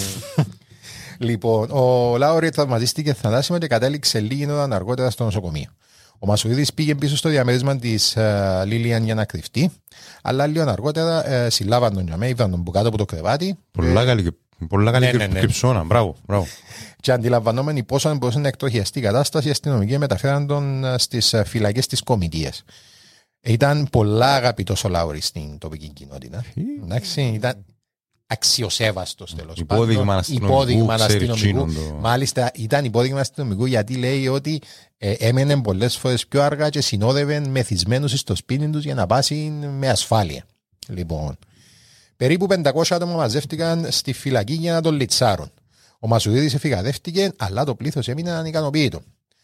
Λοιπόν, ο Λάουρη τραυματίστηκε θανάσιμα και κατέληξε λίγη ώρα αργότερα στο νοσοκομείο. Ο Μασουρίδης πήγε πίσω στο διαμέρισμα της uh, Λίλιαν για να κρυφτεί, αλλά λίγο αργότερα uh, συλλάβαν τον για μέ, είδαν τον που κάτω από το κρεβάτι. Πολλά καλή, πολλά καλή ναι, ναι, ναι. κρυψώνα, μπράβο, μπράβο. Και αντιλαμβανόμενοι πόσο μπορούσε να εκτροχιαστεί η κατάσταση, οι αστυνομικοί μεταφέραν τον uh, στις uh, φυλακές της Κομιτείας. Ήταν πολλά αγαπητός ο Λάουρης στην τοπική κοινότητα. Εντάξει, ήταν αξιοσέβαστος τέλος πάντων. Υπόδειγμα αστυνομικού. Μάλιστα ήταν υπόδειγμα αστυνομικού γιατί λέει ότι ε, έμενε πολλές φορές πιο αργά και συνόδευε μεθυσμένους στο σπίτι τους για να πάσει με ασφάλεια. Λοιπόν, περίπου πεντακόσια άτομα μαζεύτηκαν στη φυλακή για να τον λιτσάρουν. Ο Μασουρίδης εφηγαδεύτηκε, αλλά το πλήθος έμεινε ανικανοποιητό.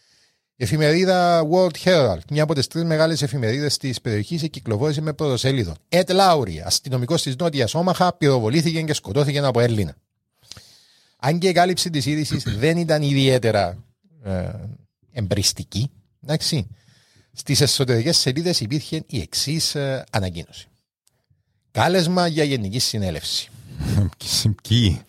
Η εφημερίδα World Herald, μια από τις τρεις μεγάλες εφημερίδες της περιοχής, κυκλοφόρησε με πρωτοσέλιδο. Ετ Λάουρη, αστυνομικός της Νότιας Όμαχα, πυροβολήθηκε και σκοτώθηκε από Έλληνα. Αν και η κάλυψη της είδησης δεν ήταν ιδιαίτερα ε, εμπριστική, εντάξει, στις εσωτερικές σελίδες υπήρχε η εξής ε, ανακοίνωση. Κάλεσμα για γενική συνέλευση. Ποιοι?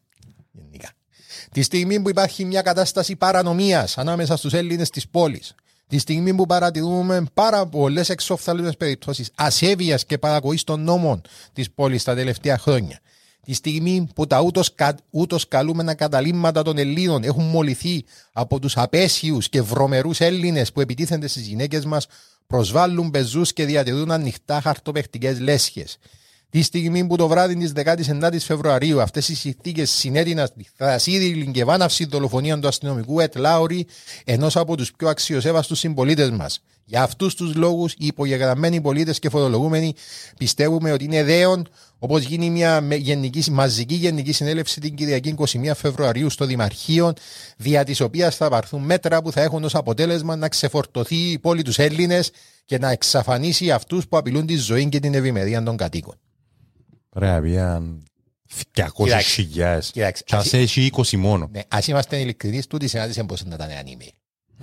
Τη στιγμή που υπάρχει μια κατάσταση παρανομίας ανάμεσα στους Έλληνες της πόλης, τη στιγμή που παρατηρούμε πάρα πολλές εξοφθαλμικές περιπτώσεις ασέβειας και παρακοής των νόμων της πόλης τα τελευταία χρόνια, τη στιγμή που τα ούτως, κα, ούτως καλούμενα καταλήμματα των Ελλήνων έχουν μολυθεί από τους απέσιους και βρωμερούς Έλληνες που επιτίθενται στις γυναίκες μας, προσβάλλουν πεζούς και διατηρούν ανοιχτά χαρτοπαιχτικές λέσχες. Τη στιγμή που το βράδυ της δεκάτης ενάτης Φεβρουαρίου αυτές οι συνθήκες συνέτειναν στη θρασίδηλη και βάναυση δολοφονία του αστυνομικού Ετ Λάουρη, ενός από τους πιο αξιοσέβαστους συμπολίτες μας. Για αυτούς τους λόγους, οι υπογεγραμμένοι πολίτες και φορολογούμενοι πιστεύουμε ότι είναι δέον, όπως γίνει μια γενική, μαζική γενική συνέλευση την Κυριακή είκοσι μία Φεβρουαρίου στο Δημαρχείο, δια της οποίας θα πάρθουν μέτρα που θα έχουν ως αποτέλεσμα να ξεφορτωθεί η πόλη τους Έλληνες και να εξαφανίσει αυτούς που απειλούν τη ζωή και την ευημερία των κατοίκων. Πρέπει να διακόσιες χιλιάδες και ας έχει είκοσι μόνο. Ναι, ας είμαστε ειλικρινείς, τούτη συνάντηση μπορούσε να ήταν ένα email.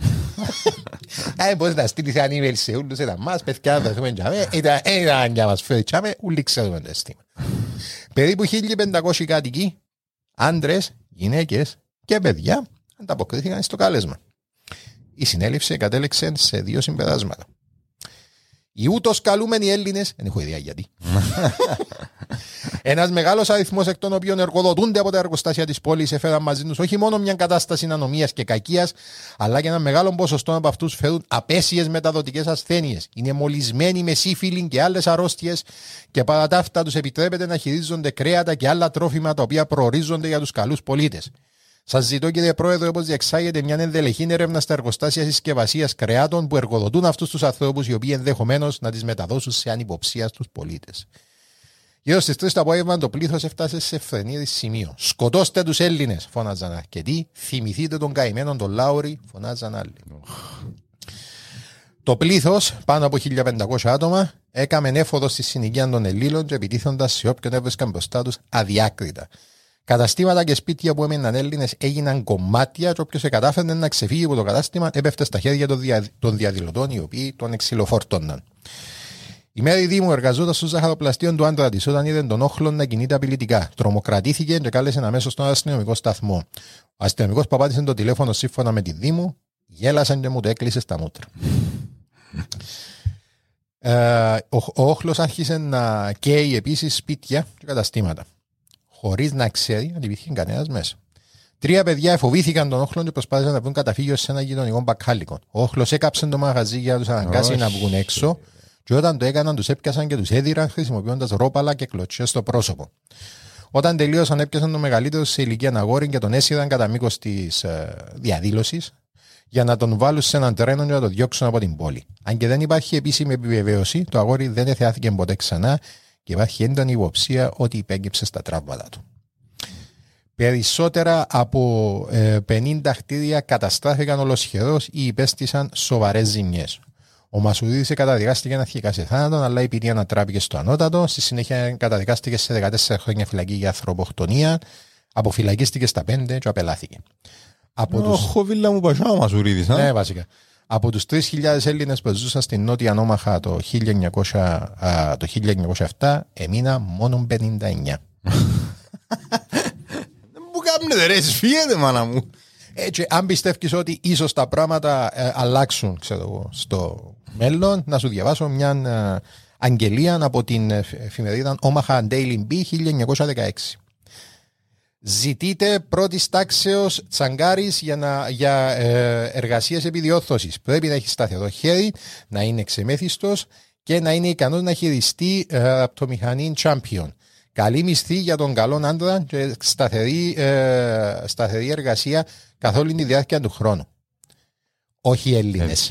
Αν μπορείς να στείλεις ένα email σε όλους ήταν μας, παιδιά, θα δούμε τζάμε, ήταν ένα για μας φέρει τζάμε, ούλοι ξέρουμε το αίσθημα. Περίπου χίλιοι πεντακόσιοι κάτοικοι, άντρες, γυναίκες και παιδιά ανταποκρίθηκαν στο κάλεσμα. Η συνέλευση κατέληξε σε δύο συμπεράσματα. Οι ούτως καλούμενοι Έλληνες, δεν έχω ιδέα γιατί. Ένας μεγάλος αριθμός εκ των οποίων εργοδοτούνται από τα εργοστάσια της πόλης έφεραν μαζί τους όχι μόνο μια κατάσταση ανομίας και κακίας, αλλά και ένα μεγάλο ποσοστό από αυτούς φέρουν απέσιες μεταδοτικές ασθένειες. Είναι μολυσμένοι με σύφυλλη και άλλες αρρώστιες και παρά τα αυτά τους επιτρέπεται να χειρίζονται κρέατα και άλλα τρόφιμα τα οποία προορίζονται για τους καλούς πολίτες. Σας ζητώ, κύριε Πρόεδρε, όπως διεξάγεται μια ενδελεχή έρευνα στα εργοστάσια συσκευασίας κρεάτων που εργοδοτούν αυτούς τους ανθρώπους, οι οποίοι ενδεχομένως να τις μεταδώσουν σε ανυποψία στους πολίτες. Γύρω στις τρεις το απόγευμα το πλήθος έφτασε σε φρενήρι σημείο. Σκοτώστε τους Έλληνες, φώναζαν αρκετοί. Θυμηθείτε τον καημένο τον Λάουρη, φωνάζαν άλλοι. Το πλήθος, πάνω από χίλια πεντακόσια άτομα, έκαμε έφοδο στη συνοικία των Ελλήνων και επιτίθοντας σε όποιον έβρισκαν μπροστά τους αδιάκριτα. Καταστήματα και σπίτια που έμειναν Έλληνες έγιναν κομμάτια και όποιος κατάφερε να ξεφύγει από το κατάστημα έπεφτε στα χέρια των, δια... των διαδηλωτών, οι οποίοι τον εξυλοφόρτωναν. Η Μέρη Δήμου εργαζόταν στο ζαχαροπλαστείο του άντρα της όταν είδε τον όχλο να κινείται απειλητικά. Τρομοκρατήθηκε και κάλεσε αμέσως στον αστυνομικό σταθμό. Ο αστυνομικός που απάντησε το τηλέφωνο σύμφωνα με τη Δήμου, γέλασαν και μου το έκλεισε στα μούτρα. ε, ο, ο όχλος άρχισε να καίει επίσης σπίτια και καταστήματα, χωρίς να ξέρει αν υπήρχε κανένας μέσα. Τρία παιδιά εφοβήθηκαν τον όχλο και προσπάθησαν να βρουν καταφύγιο σε ένα γειτονικό μπακάλικο. Ο όχλος έκαψε το μαγαζί για να τους αναγκάσει να βγουν έξω, και όταν το έκαναν, τους έπιασαν και τους έδιραν χρησιμοποιώντας ρόπαλα και κλωτσιές στο πρόσωπο. Όταν τελείωσαν, έπιασαν τον μεγαλύτερο σε ηλικία αγόρι και τον έσυραν κατά μήκος της ε, διαδήλωσης για να τον βάλουν σε έναν τρένο και να τον διώξουν από την πόλη. Αν και δεν υπάρχει επίσημη επιβεβαίωση, το αγόρι δεν εθεάθηκε ποτέ ξανά και υπάρχει έντονη υποψία ότι υπέγγιψε στα τραύματα του. Περισσότερα από ε, πενήντα κτίρια καταστράφηκαν ολοσχερώς ή υπέστησαν σοβαρές ζημιές. Ο Μασουδίδης καταδικάστηκε αρχικά σε θάνατο, αλλά η ποινή ανατράπηκε στο ανώτατο. Στη συνέχεια καταδικάστηκε σε δεκατέσσερα χρόνια φυλακή για ανθρωποκτονία, αποφυλακίστηκε στα πέντε και απελάθηκε. Από τους... Χοβίλα μου πασά ο Μασουρίδης. Ναι, βασικά. Από τους τρεις χιλιάδες Έλληνες που ζούσαν στην Νότια Νόμαχα το χίλια εννιακόσια, α, το χίλια εννιακόσια επτά, έμεινα μόνο πενήντα εννιά. Δεν μου κάνετε ρε, σφιέτε μάνα μου. Έτσι, αν πιστεύεις ότι ίσως τα πράγματα ε, αλλάξουν, ξέρω εγώ, στο μέλλον, να σου διαβάσω μια ε, αγγελία από την εφημερίδα Omaha Daily Bee χίλια εννιακόσια δεκαέξι. Ζητείτε πρώτης τάξεως τσαγκάρης για, να, για ε, εργασίες επιδιόρθωσης. Πρέπει να έχει σταθερό χέρι, να είναι ξεμέθιστος και να είναι ικανός να χειριστεί ε, από το μηχανή Champion. Καλή μισθή για τον καλόν άντρα και σταθερή, ε, σταθερή εργασία καθ' όλη τη διάρκεια του χρόνου. Όχι Έλληνες.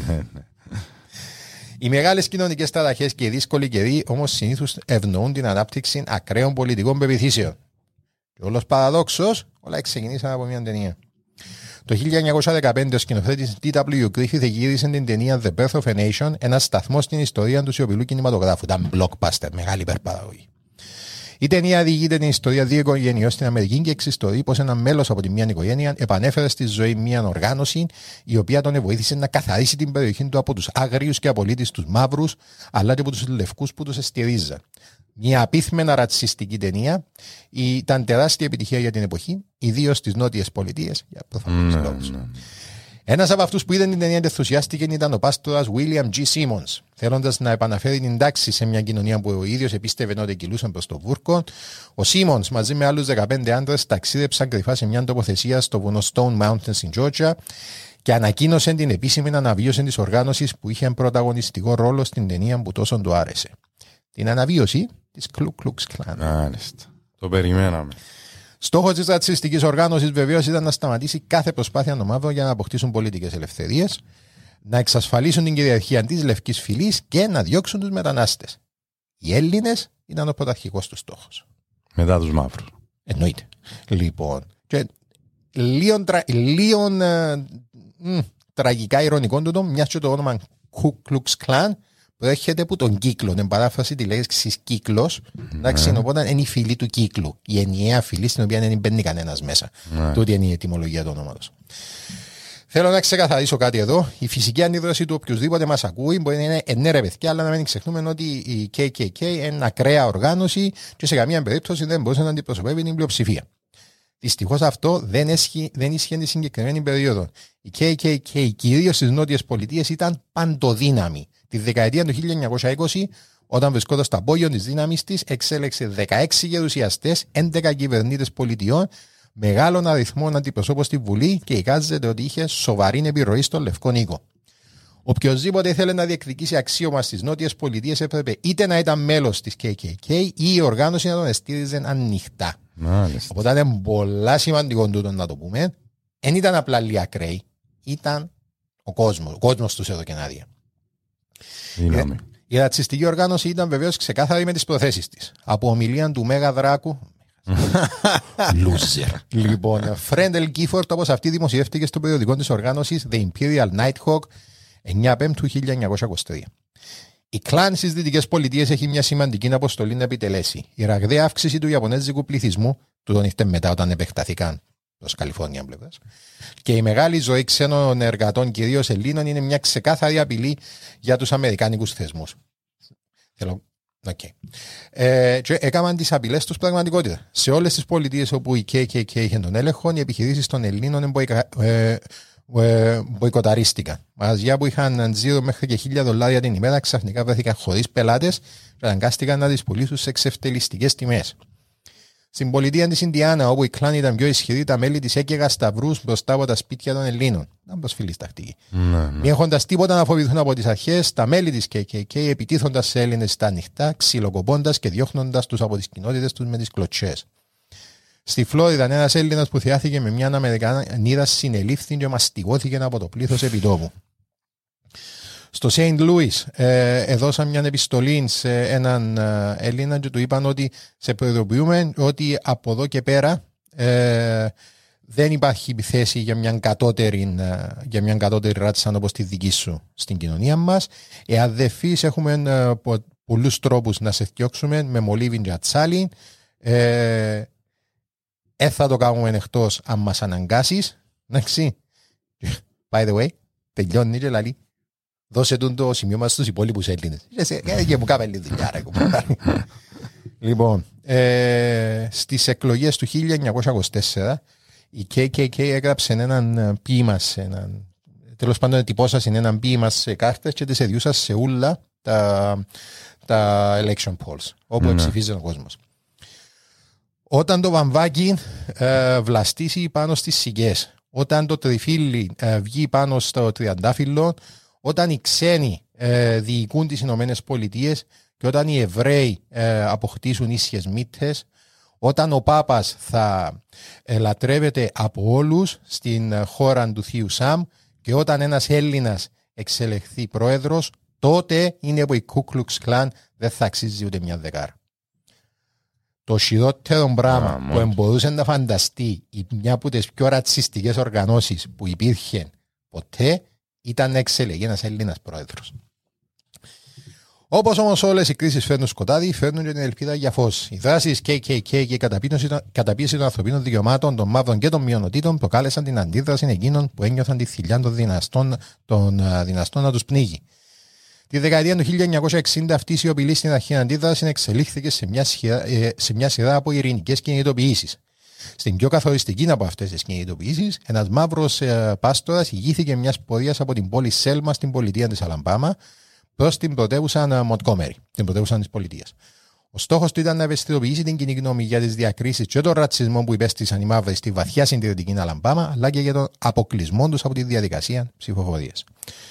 Οι μεγάλες κοινωνικές ταραχές και οι δύσκολοι καιροί όμως συνήθως ευνοούν την ανάπτυξη ακραίων πολιτικών πεποιθήσεων. Και όλος παραδόξος, όλα ξεκινήσαν από μια ταινία. Το χίλια εννιακόσια δεκαπέντε ο σκηνοθέτης ντι ντάμπλιου Griffith γύρισε την ταινία The Birth of a Nation, ένα σταθμό στην ιστορία του σιωπηλού κινηματογράφου. Ήταν blockbuster, μεγάλη υπερπαραγωγή. Η ταινία διηγείται την ιστορία δύο οικογενειών στην Αμερική και εξιστορεί πως ένα μέλος από τη μία οικογένεια επανέφερε στη ζωή μια οργάνωση η οποία τον βοήθησε να καθαρίσει την περιοχή του από τους άγριους και απολύτως μαύρους, αλλά και από τους λευκούς που τους στηρίζαν. Μια απίθμενα ρατσιστική ταινία, ήταν τεράστια επιτυχία για την εποχή, ιδίως στις νότιες πολιτείες, για προφανείς mm, λόγους. Mm. Ένας από αυτούς που είδαν την ταινία και ενθουσιάστηκε ήταν ο πάστορας William G. Simmons, θέλοντας να επαναφέρει την τάξη σε μια κοινωνία που ο ίδιος επίστευε ότι κυλούσαν προς το βούρκο. Ο Simmons μαζί με άλλους δεκαπέντε άντρες ταξίδεψαν κρυφά σε μια τοποθεσία στο βουνό Stone Mountain στην Georgia και ανακοίνωσαν την επίσημη αναβίωση της οργάνωσης που είχε πρωταγωνιστικό ρόλο στην ταινία που τόσο του άρεσε. Την αναβίωση της Ku Klux Klan. Μάλιστα. Το περιμέναμε. Στόχος της ρατσιστικής οργάνωσης βεβαίως ήταν να σταματήσει κάθε προσπάθεια των μαύρων για να αποκτήσουν πολιτικές ελευθερίες, να εξασφαλίσουν την κυριαρχία της λευκής φυλής και να διώξουν τους μετανάστες. Οι Έλληνες ήταν ο πρωταρχικός τους στόχος. Μετά τους μαύρους. Εννοείται. Λοιπόν, και λίγο, τρα, λίγο ε, μ, τραγικά ηρωνικό του το, μιας και το όνομα Ku Klux Klan προέρχεται από τον κύκλο, την παράφραση τη λέξη κύκλος. Εντάξει, οπότε είναι η φυλή του κύκλου. Η ενιαία φυλή στην οποία δεν μπαίνει κανένα μέσα. Mm. Τούτη είναι η ετυμολογία του ονόματος. Θέλω να ξεκαθαρίσω κάτι εδώ. Η φυσική αντίδραση του οποιοδήποτε μας ακούει μπορεί να είναι ναι, ρε παιδιά, αλλά να μην ξεχνούμε ότι η κέι κέι κέι είναι ακραία οργάνωση και σε καμία περίπτωση δεν μπορούσε να αντιπροσωπεύει την πλειοψηφία. Δυστυχώς αυτό δεν, έσχει, δεν ίσχυε τη συγκεκριμένη περίοδο. Η κέι κέι κέι κυρίως στις νότιες πολιτείες ήταν παντοδύναμη. Τη δεκαετία του χίλια εννιακόσια είκοσι, όταν βρισκόταν στα πόγιο της δύναμης της, εξέλεξε δεκαέξι γερουσιαστές, έντεκα κυβερνήτες πολιτιών, μεγάλων αριθμών αντιπροσώπων στη Βουλή και εικάζεται ότι είχε σοβαρή επιρροή στον Λευκό Οίκο. Οποιοςδήποτε ήθελε να διεκδικήσει αξίωμα στις νότιες πολιτείες έπρεπε είτε να ήταν μέλος της κέι κέι κέι ή η οργάνωση να τον εστήριζε ανοιχτά. Μάλιστα. Οπότε ήταν πολλά σημαντικό τούτο να το πούμε. Δεν ήταν απλά λίγοι ακραίοι, ήταν ο κόσμος, ο κόσμος τους έδωκε άδεια. Δύναμη. Η ρατσιστική οργάνωση ήταν βεβαίως ξεκάθαρη με τις προθέσεις της. Από ομιλία του Μέγα Δράκου. Loser. Λοιπόν, Φρέντελ Γκίφορντ, όπως αυτή δημοσιεύτηκε στο περιοδικό της οργάνωσης The Imperial Nighthawk εννέα Πέμπτου χίλια εννιακόσια είκοσι τρία. Η κλάν στις Δυτικές Πολιτείες έχει μια σημαντική αποστολή να επιτελέσει. Η ραγδαία αύξηση του Ιαπωνέζικου πληθυσμού, του τον ήρθε μετά όταν επεκταθήκαν προς Καλιφόρνια πλευράς, και η μεγάλη ζωή ξένων εργατών, κυρίως Ελλήνων, είναι μια ξεκάθαρη απειλή για τους αμερικάνικους θεσμούς. Θέλω. Okay. Ε, και έκαναν τις απειλές τους πραγματικότητα. Σε όλες τις πολιτείες όπου η κέι κέι κέι είχε τον έλεγχο, οι επιχειρήσεις των Ελλήνων ε, ε, μποϊκοταρίστηκαν. Μαγαζιά που είχαν τζίρο μέχρι και χίλια δολάρια την ημέρα ξαφνικά βρέθηκαν χωρίς πελάτες και αναγκάστηκαν να τις πουλήσουν σε εξευτελιστικές τιμές. Στην πολιτεία της Ινδιάνα, όπου η κλάνη ήταν πιο ισχυρή, τα μέλη της έκαιγαν σταυρούς μπροστά από τα σπίτια των Ελλήνων. Ήταν προσφυλής τακτική. Ναι, ναι. Μη έχοντας τίποτα να φοβηθούν από τις αρχές, τα μέλη της κέι κέι κέι επιτίθοντας σε Έλληνες στα ανοιχτά, ξυλοκοπώντας και διώχνοντας τους από τις κοινότητες τους με τις κλωτσές. Στη Φλόριδα, ένας Έλληνας που θεάθηκε με μια Αμερικανίδα συνελήφθη και μαστιγώθηκε από το πλήθος επιτόπου. Στο Σέιντ Λούις ε, έδωσαν μια επιστολή σε έναν ε, Έλληνα και του είπαν ότι σε προειδοποιούμε ότι από εδώ και πέρα ε, δεν υπάρχει θέση για μια κατώτερη, ε, για μια κατώτερη ράτσα όπως τη δική σου στην κοινωνία μας. Εάν δεν φύγεις, έχουμε ε, πο, πολλούς τρόπους να σε φτιάξουμε με μολύβι και ατσάλι. Ε, ε, θα το κάνουμε εκτός αν μας αναγκάσεις. Εντάξει. By the way, τελειώνει και λαλεί. Δώσε τον το σημείο μας στους υπόλοιπους Έλληνες. Και μου κάμε λίγη δουλειά. Λοιπόν, ε, στις εκλογές του χίλια εννιακόσια είκοσι τέσσερα η κέι κέι κέι έγραψε έναν ποίημα, έναν, τέλος πάντων τυπώσασαν έναν ποίημα σε κάρτες και τις εδιούσαν σε όλα τα, τα election polls, όπου ψηφίζει ο κόσμος. Όταν το βαμβάκι ε, βλαστήσει πάνω στις σιγές, όταν το τριφύλι ε, βγει πάνω στο τριαντάφυλλο, όταν οι ξένοι ε, διοικούν τις Ηνωμένες Πολιτείες και όταν οι Εβραίοι ε, αποκτήσουν ίσιες μύτες, όταν ο Πάπας θα ε, λατρεύεται από όλους στην χώρα του Θείου Σαμ και όταν ένας Έλληνας εξελεχθεί πρόεδρος, τότε είναι που η Ku Klux Klan δεν θα αξίζει ούτε μια δεκάρα. Το χειρότερο πράγμα ah, που μπορούσε να φανταστεί μια από τις πιο ρατσιστικές οργανώσεις που υπήρχε ποτέ ήταν να εξελεγεί ένας Έλληνας πρόεδρος. Όπως όμως όλες οι κρίσεις φέρνουν σκοτάδι, φέρνουν και την ελπίδα για φως. Οι δράσεις κέι κέι κέι και η καταπίεση των ανθρωπίνων δικαιωμάτων, των μαύρων και των μειονοτήτων προκάλεσαν την αντίδραση εκείνων που ένιωθαν τη θηλιά των δυναστών, των δυναστών να τους πνίγει. Τη δεκαετία του χίλια εννιακόσια εξήντα αυτή η σιωπηλή στην αρχή αντίδραση εξελίχθηκε σε μια, σειρά, σε μια σειρά από ειρηνικές κινητοποιήσεις. Στην πιο καθοριστική από αυτές τις κινητοποιήσεις, ένας μαύρος ε, πάστορας ηγήθηκε μιας πορείας από την πόλη Σέλμα στην πολιτεία της Αλαμπάμα προς την πρωτεύουσα Μοντγκόμερι, την πρωτεύουσα της πολιτείας. Ο στόχος του ήταν να ευαισθητοποιήσει την κοινή γνώμη για τις διακρίσεις και τον ρατσισμό που υπέστησαν οι μαύροι στη βαθιά συντηρητική Αλαμπάμα, αλλά και για τον αποκλεισμό τους από τη διαδικασία ψηφοφορίας.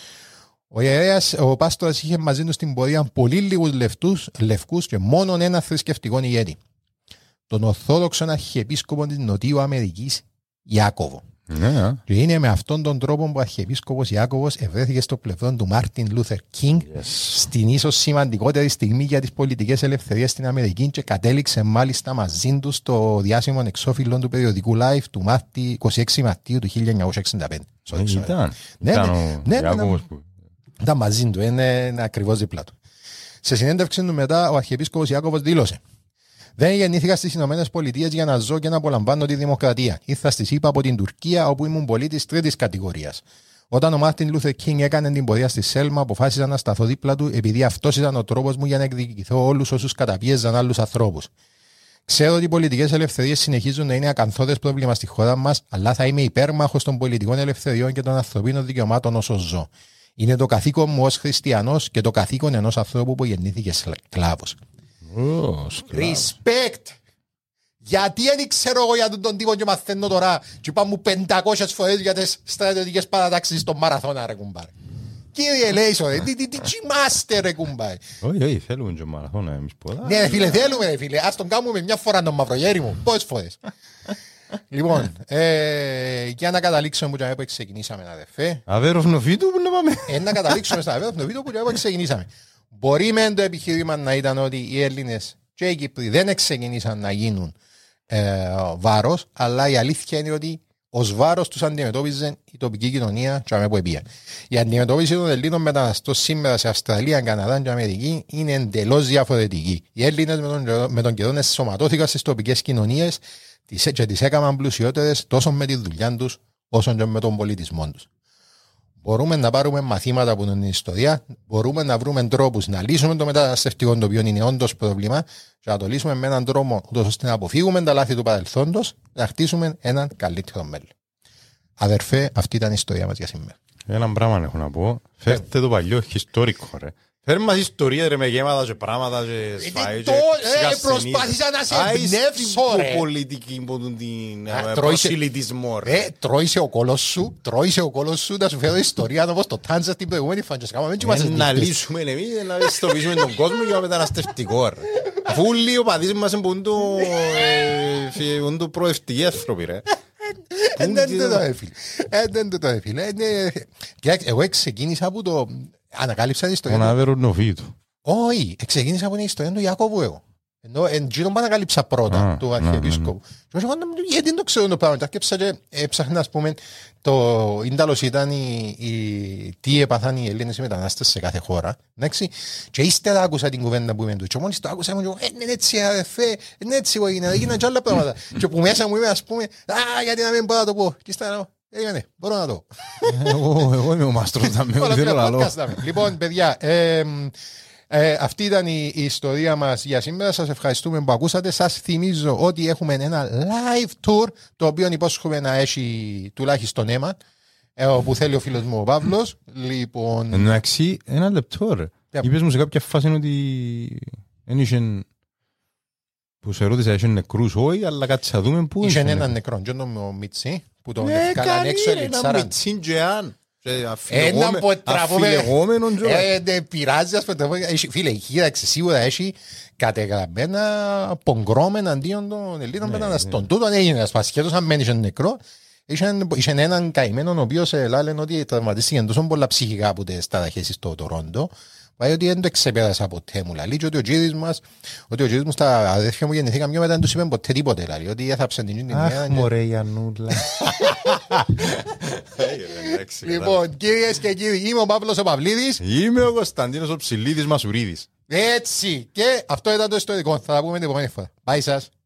Ο ιερέας, ο πάστορας είχε μαζί του στην πορεία πολύ λίγους λευκούς και μόνον ένα θρησκευτικό ηγέτη. Τον Ορθόδοξον Αρχιεπίσκοπο της Νοτιού Αμερικής, Ιάκωβο. Yeah. Και είναι με αυτόν τον τρόπο που ο Αρχιεπίσκοπος Ιάκωβος ευρέθηκε στο πλευρό του Μάρτιν Λούθερ Κίνγκ yes. στην ίσως σημαντικότερη στιγμή για τις πολιτικές ελευθερίες στην Αμερική και κατέληξε μάλιστα μαζί του στο διάσημο εξώφυλλο του περιοδικού Life του είκοσι έξι Μαρτίου του χίλια εννιακόσια εξήντα πέντε. Ήταν, ναι, ήταν ναι, ο ναι, Ιάκωβος ναι, που... Ήταν μαζί του, είναι, είναι ακριβώς δίπλα του. Σε συνέντευξη του μετά, ο Αρχιεπίσκοπος Ιάκωβος δήλωσε: «Δεν γεννήθηκα στις Ηνωμένες Πολιτείες για να ζω και να απολαμβάνω τη δημοκρατία. Ήρθα στις ΗΠΑ από την Τουρκία, όπου ήμουν πολίτης τρίτης κατηγορίας. Όταν ο Μάρτιν Λούθερ Κίνγκ έκανε την πορεία στη Σέλμα, αποφάσισα να σταθώ δίπλα του, επειδή αυτός ήταν ο τρόπος μου για να εκδικηθώ όλους όσους καταπίεζαν άλλους ανθρώπους. Ξέρω ότι οι πολιτικές ελευθερίες συνεχίζουν να είναι ακαθόδες πρόβλημα στη χώρα μας, αλλά θα είμαι υπέρμαχος των πολιτικών ελευθεριών και των ανθρωπίνων δικαιωμάτων όσο ζω. Είναι το καθήκον μου ως χριστιανός και το καθήκον ενός ανθρώπου που γεννήθηκε σκλάβος». Oh, Respect! Γιατί δεν ξέρω εγώ για τον τύπο και μαθαίνω τώρα και είπα μου πεντακόσιες φορές για τις στρατιωτικές παρατάξεις στο μαραθώνα ρε κουμπάρε. Κύριε Λέισο ρε, τι κοιμάστε ρε κουμπάρε. Όχι, όχι, θέλουμε και μαραθώνα εμείς πολλά. Ναι ρε φίλε, θέλουμε ρε φίλε, ας τον κάνουμε μια φορά τον μαυρογέρι μου, πόσες φορές. Λοιπόν, για να καταλήξουμε που και ξεκινήσαμε αδερφέ. Αβέροφ Νοφίτου που να πάμε. Ε, να καταλήξουμε στα Αβέροφ Νοφίτου που και ξεκινήσαμε. Μπορεί με το επιχείρημα να ήταν ότι οι Έλληνες και οι Κύπροι δεν ξεκινήσαν να γίνουν ε, βάρος, αλλά η αλήθεια είναι ότι ως βάρος τους αντιμετώπιζε η τοπική κοινωνία και αμέ που επήγαν. Η αντιμετώπιση των Ελλήνων μεταναστών σήμερα σε Αυστραλία, Καναδά και Αμερική είναι εντελώς διαφορετική. Οι Έλληνες με τον, με τον καιρό ενσωματώθηκαν στις τοπικές κοινωνίες και τις έκαναν πλουσιότερες τόσο με τη δουλειά τους όσο και με τον πολιτισμό τους. Μπορούμε να πάρουμε μαθήματα από την ιστορία, μπορούμε να βρούμε τρόπους να λύσουμε το μεταναστευτικό, το οποίο είναι όντως πρόβλημα, και να το λύσουμε με έναν τρόπο ώστε να αποφύγουμε τα λάθη του παρελθόντος, να χτίσουμε έναν καλύτερο μέλλον. Αδερφέ, αυτή ήταν η ιστορία μας για σήμερα. Ένα πράγμα έχω να πω. Φέρτε το παλιό ιστορικό, ρε. Φέρνει μας ιστορία ρε με γέματα και πράγματα και σφαί και προσπάθησα να σε εμπνεύσω ρε. Πολιτική που τον την προσιλητισμό ρε. Τρώησε ο κόλος σου, τρώησε ο κόλος σου να σου φέρω ιστορία όπως το Τάντζα την προηγούμενη φαντζασκάμα. Να λύσουμε εμείς, να ευαισθητοποιήσουμε τον κόσμο για μεταναστευτικό ρε. Αφού όλοι οι οπαδείς μας είναι το προευτικοί άνθρωποι ρε. Δεν το έφυλε. Δεν το έφυλε. Εγώ ξεκίνησα από το... Ανακάλυψα την ιστορία. Τον άβερον νοφί του. Όχι, ξεκίνησα από την ιστορία του Ιακώβου εγώ. Ενώ εν τζίρον που ανακάλυψα πρώτα του Αρχιεπίσκοπου. Γιατί δεν το ξέρω το πράγμα. Και έψαχνα, ας πούμε, το ίνταλος ήταν τι έπαθαν οι Έλληνες οι μετανάστες σε κάθε χώρα. Και ύστερα άκουσα την κουβέντα που είμαι του. Και μόλις το άκουσα μου είναι έτσι αδερφέ, είναι έτσι έγινε, έγιναν και άλλα πράγματα. Και που μέσα μου είμαι, ας πούμε, α, γιατί να μην μπορώ να το πω. Και ύστερα έγινε, μπορώ να το. Εγώ είμαι ο μάστρος να με θέλω να λέω. Λοιπόν, παιδιά, αυτή ήταν η ιστορία μας για σήμερα. Σας ευχαριστούμε που ακούσατε. Σας θυμίζω ότι έχουμε ένα live tour, το οποίο υπόσχομαι να έχει τουλάχιστον αίμα, που θέλει ο φίλος μου ο Παύλος. Λοιπόν... Εντάξει, ένα λεπτό ρε. Είπες μου σε κάποια φάση ότι ένιξε... Που σε ρώτησα, είχε νεκρούς όχι, αλλά κάτσε να δούμε πού είχε έναν νεκρό. Και ο Μιτσί, που τον έφκαλαν έξω ελιτσάραν. Ένα Μιτσί και αν. Έναν αφιλεγόμενο και αν. Δεν πειράζει, ας πούμε. Φίλε, κοίταξε, σίγουρα έχει κατεγραμμένα πογκρόμενα αντίον των Ελλήνων μεταναστών. Τούτον έγινε, ασχέτως αν μένει νεκρό. Είχε έναν καημένο ο οποίος λένε ότι τραυματίστηκε τόσο πολλά ψυχικά από τις ταραχές στο Τορόντο. Πάει ότι δεν το εξεπέρασα ποτέ μου. Λέει ότι ο γύρις μας, ότι ο γύρις μου στα αδέρφια μου γεννηθήκαν πιο μετά δεν τους είπαν ποτέ τίποτε. Λέει ότι έθαψαν την ίδια. Αχ μωρέ η Ανούλα. Λοιπόν, κυρίες και κύριοι, είμαι ο Παύλος ο Παυλίδης. Είμαι ο Κωνσταντίνος ο Ψηλίδης Μασουρίδης. Έτσι, και αυτό ήταν το ιστορικό. Θα τα πούμε την επόμενη φορά. Bye σας.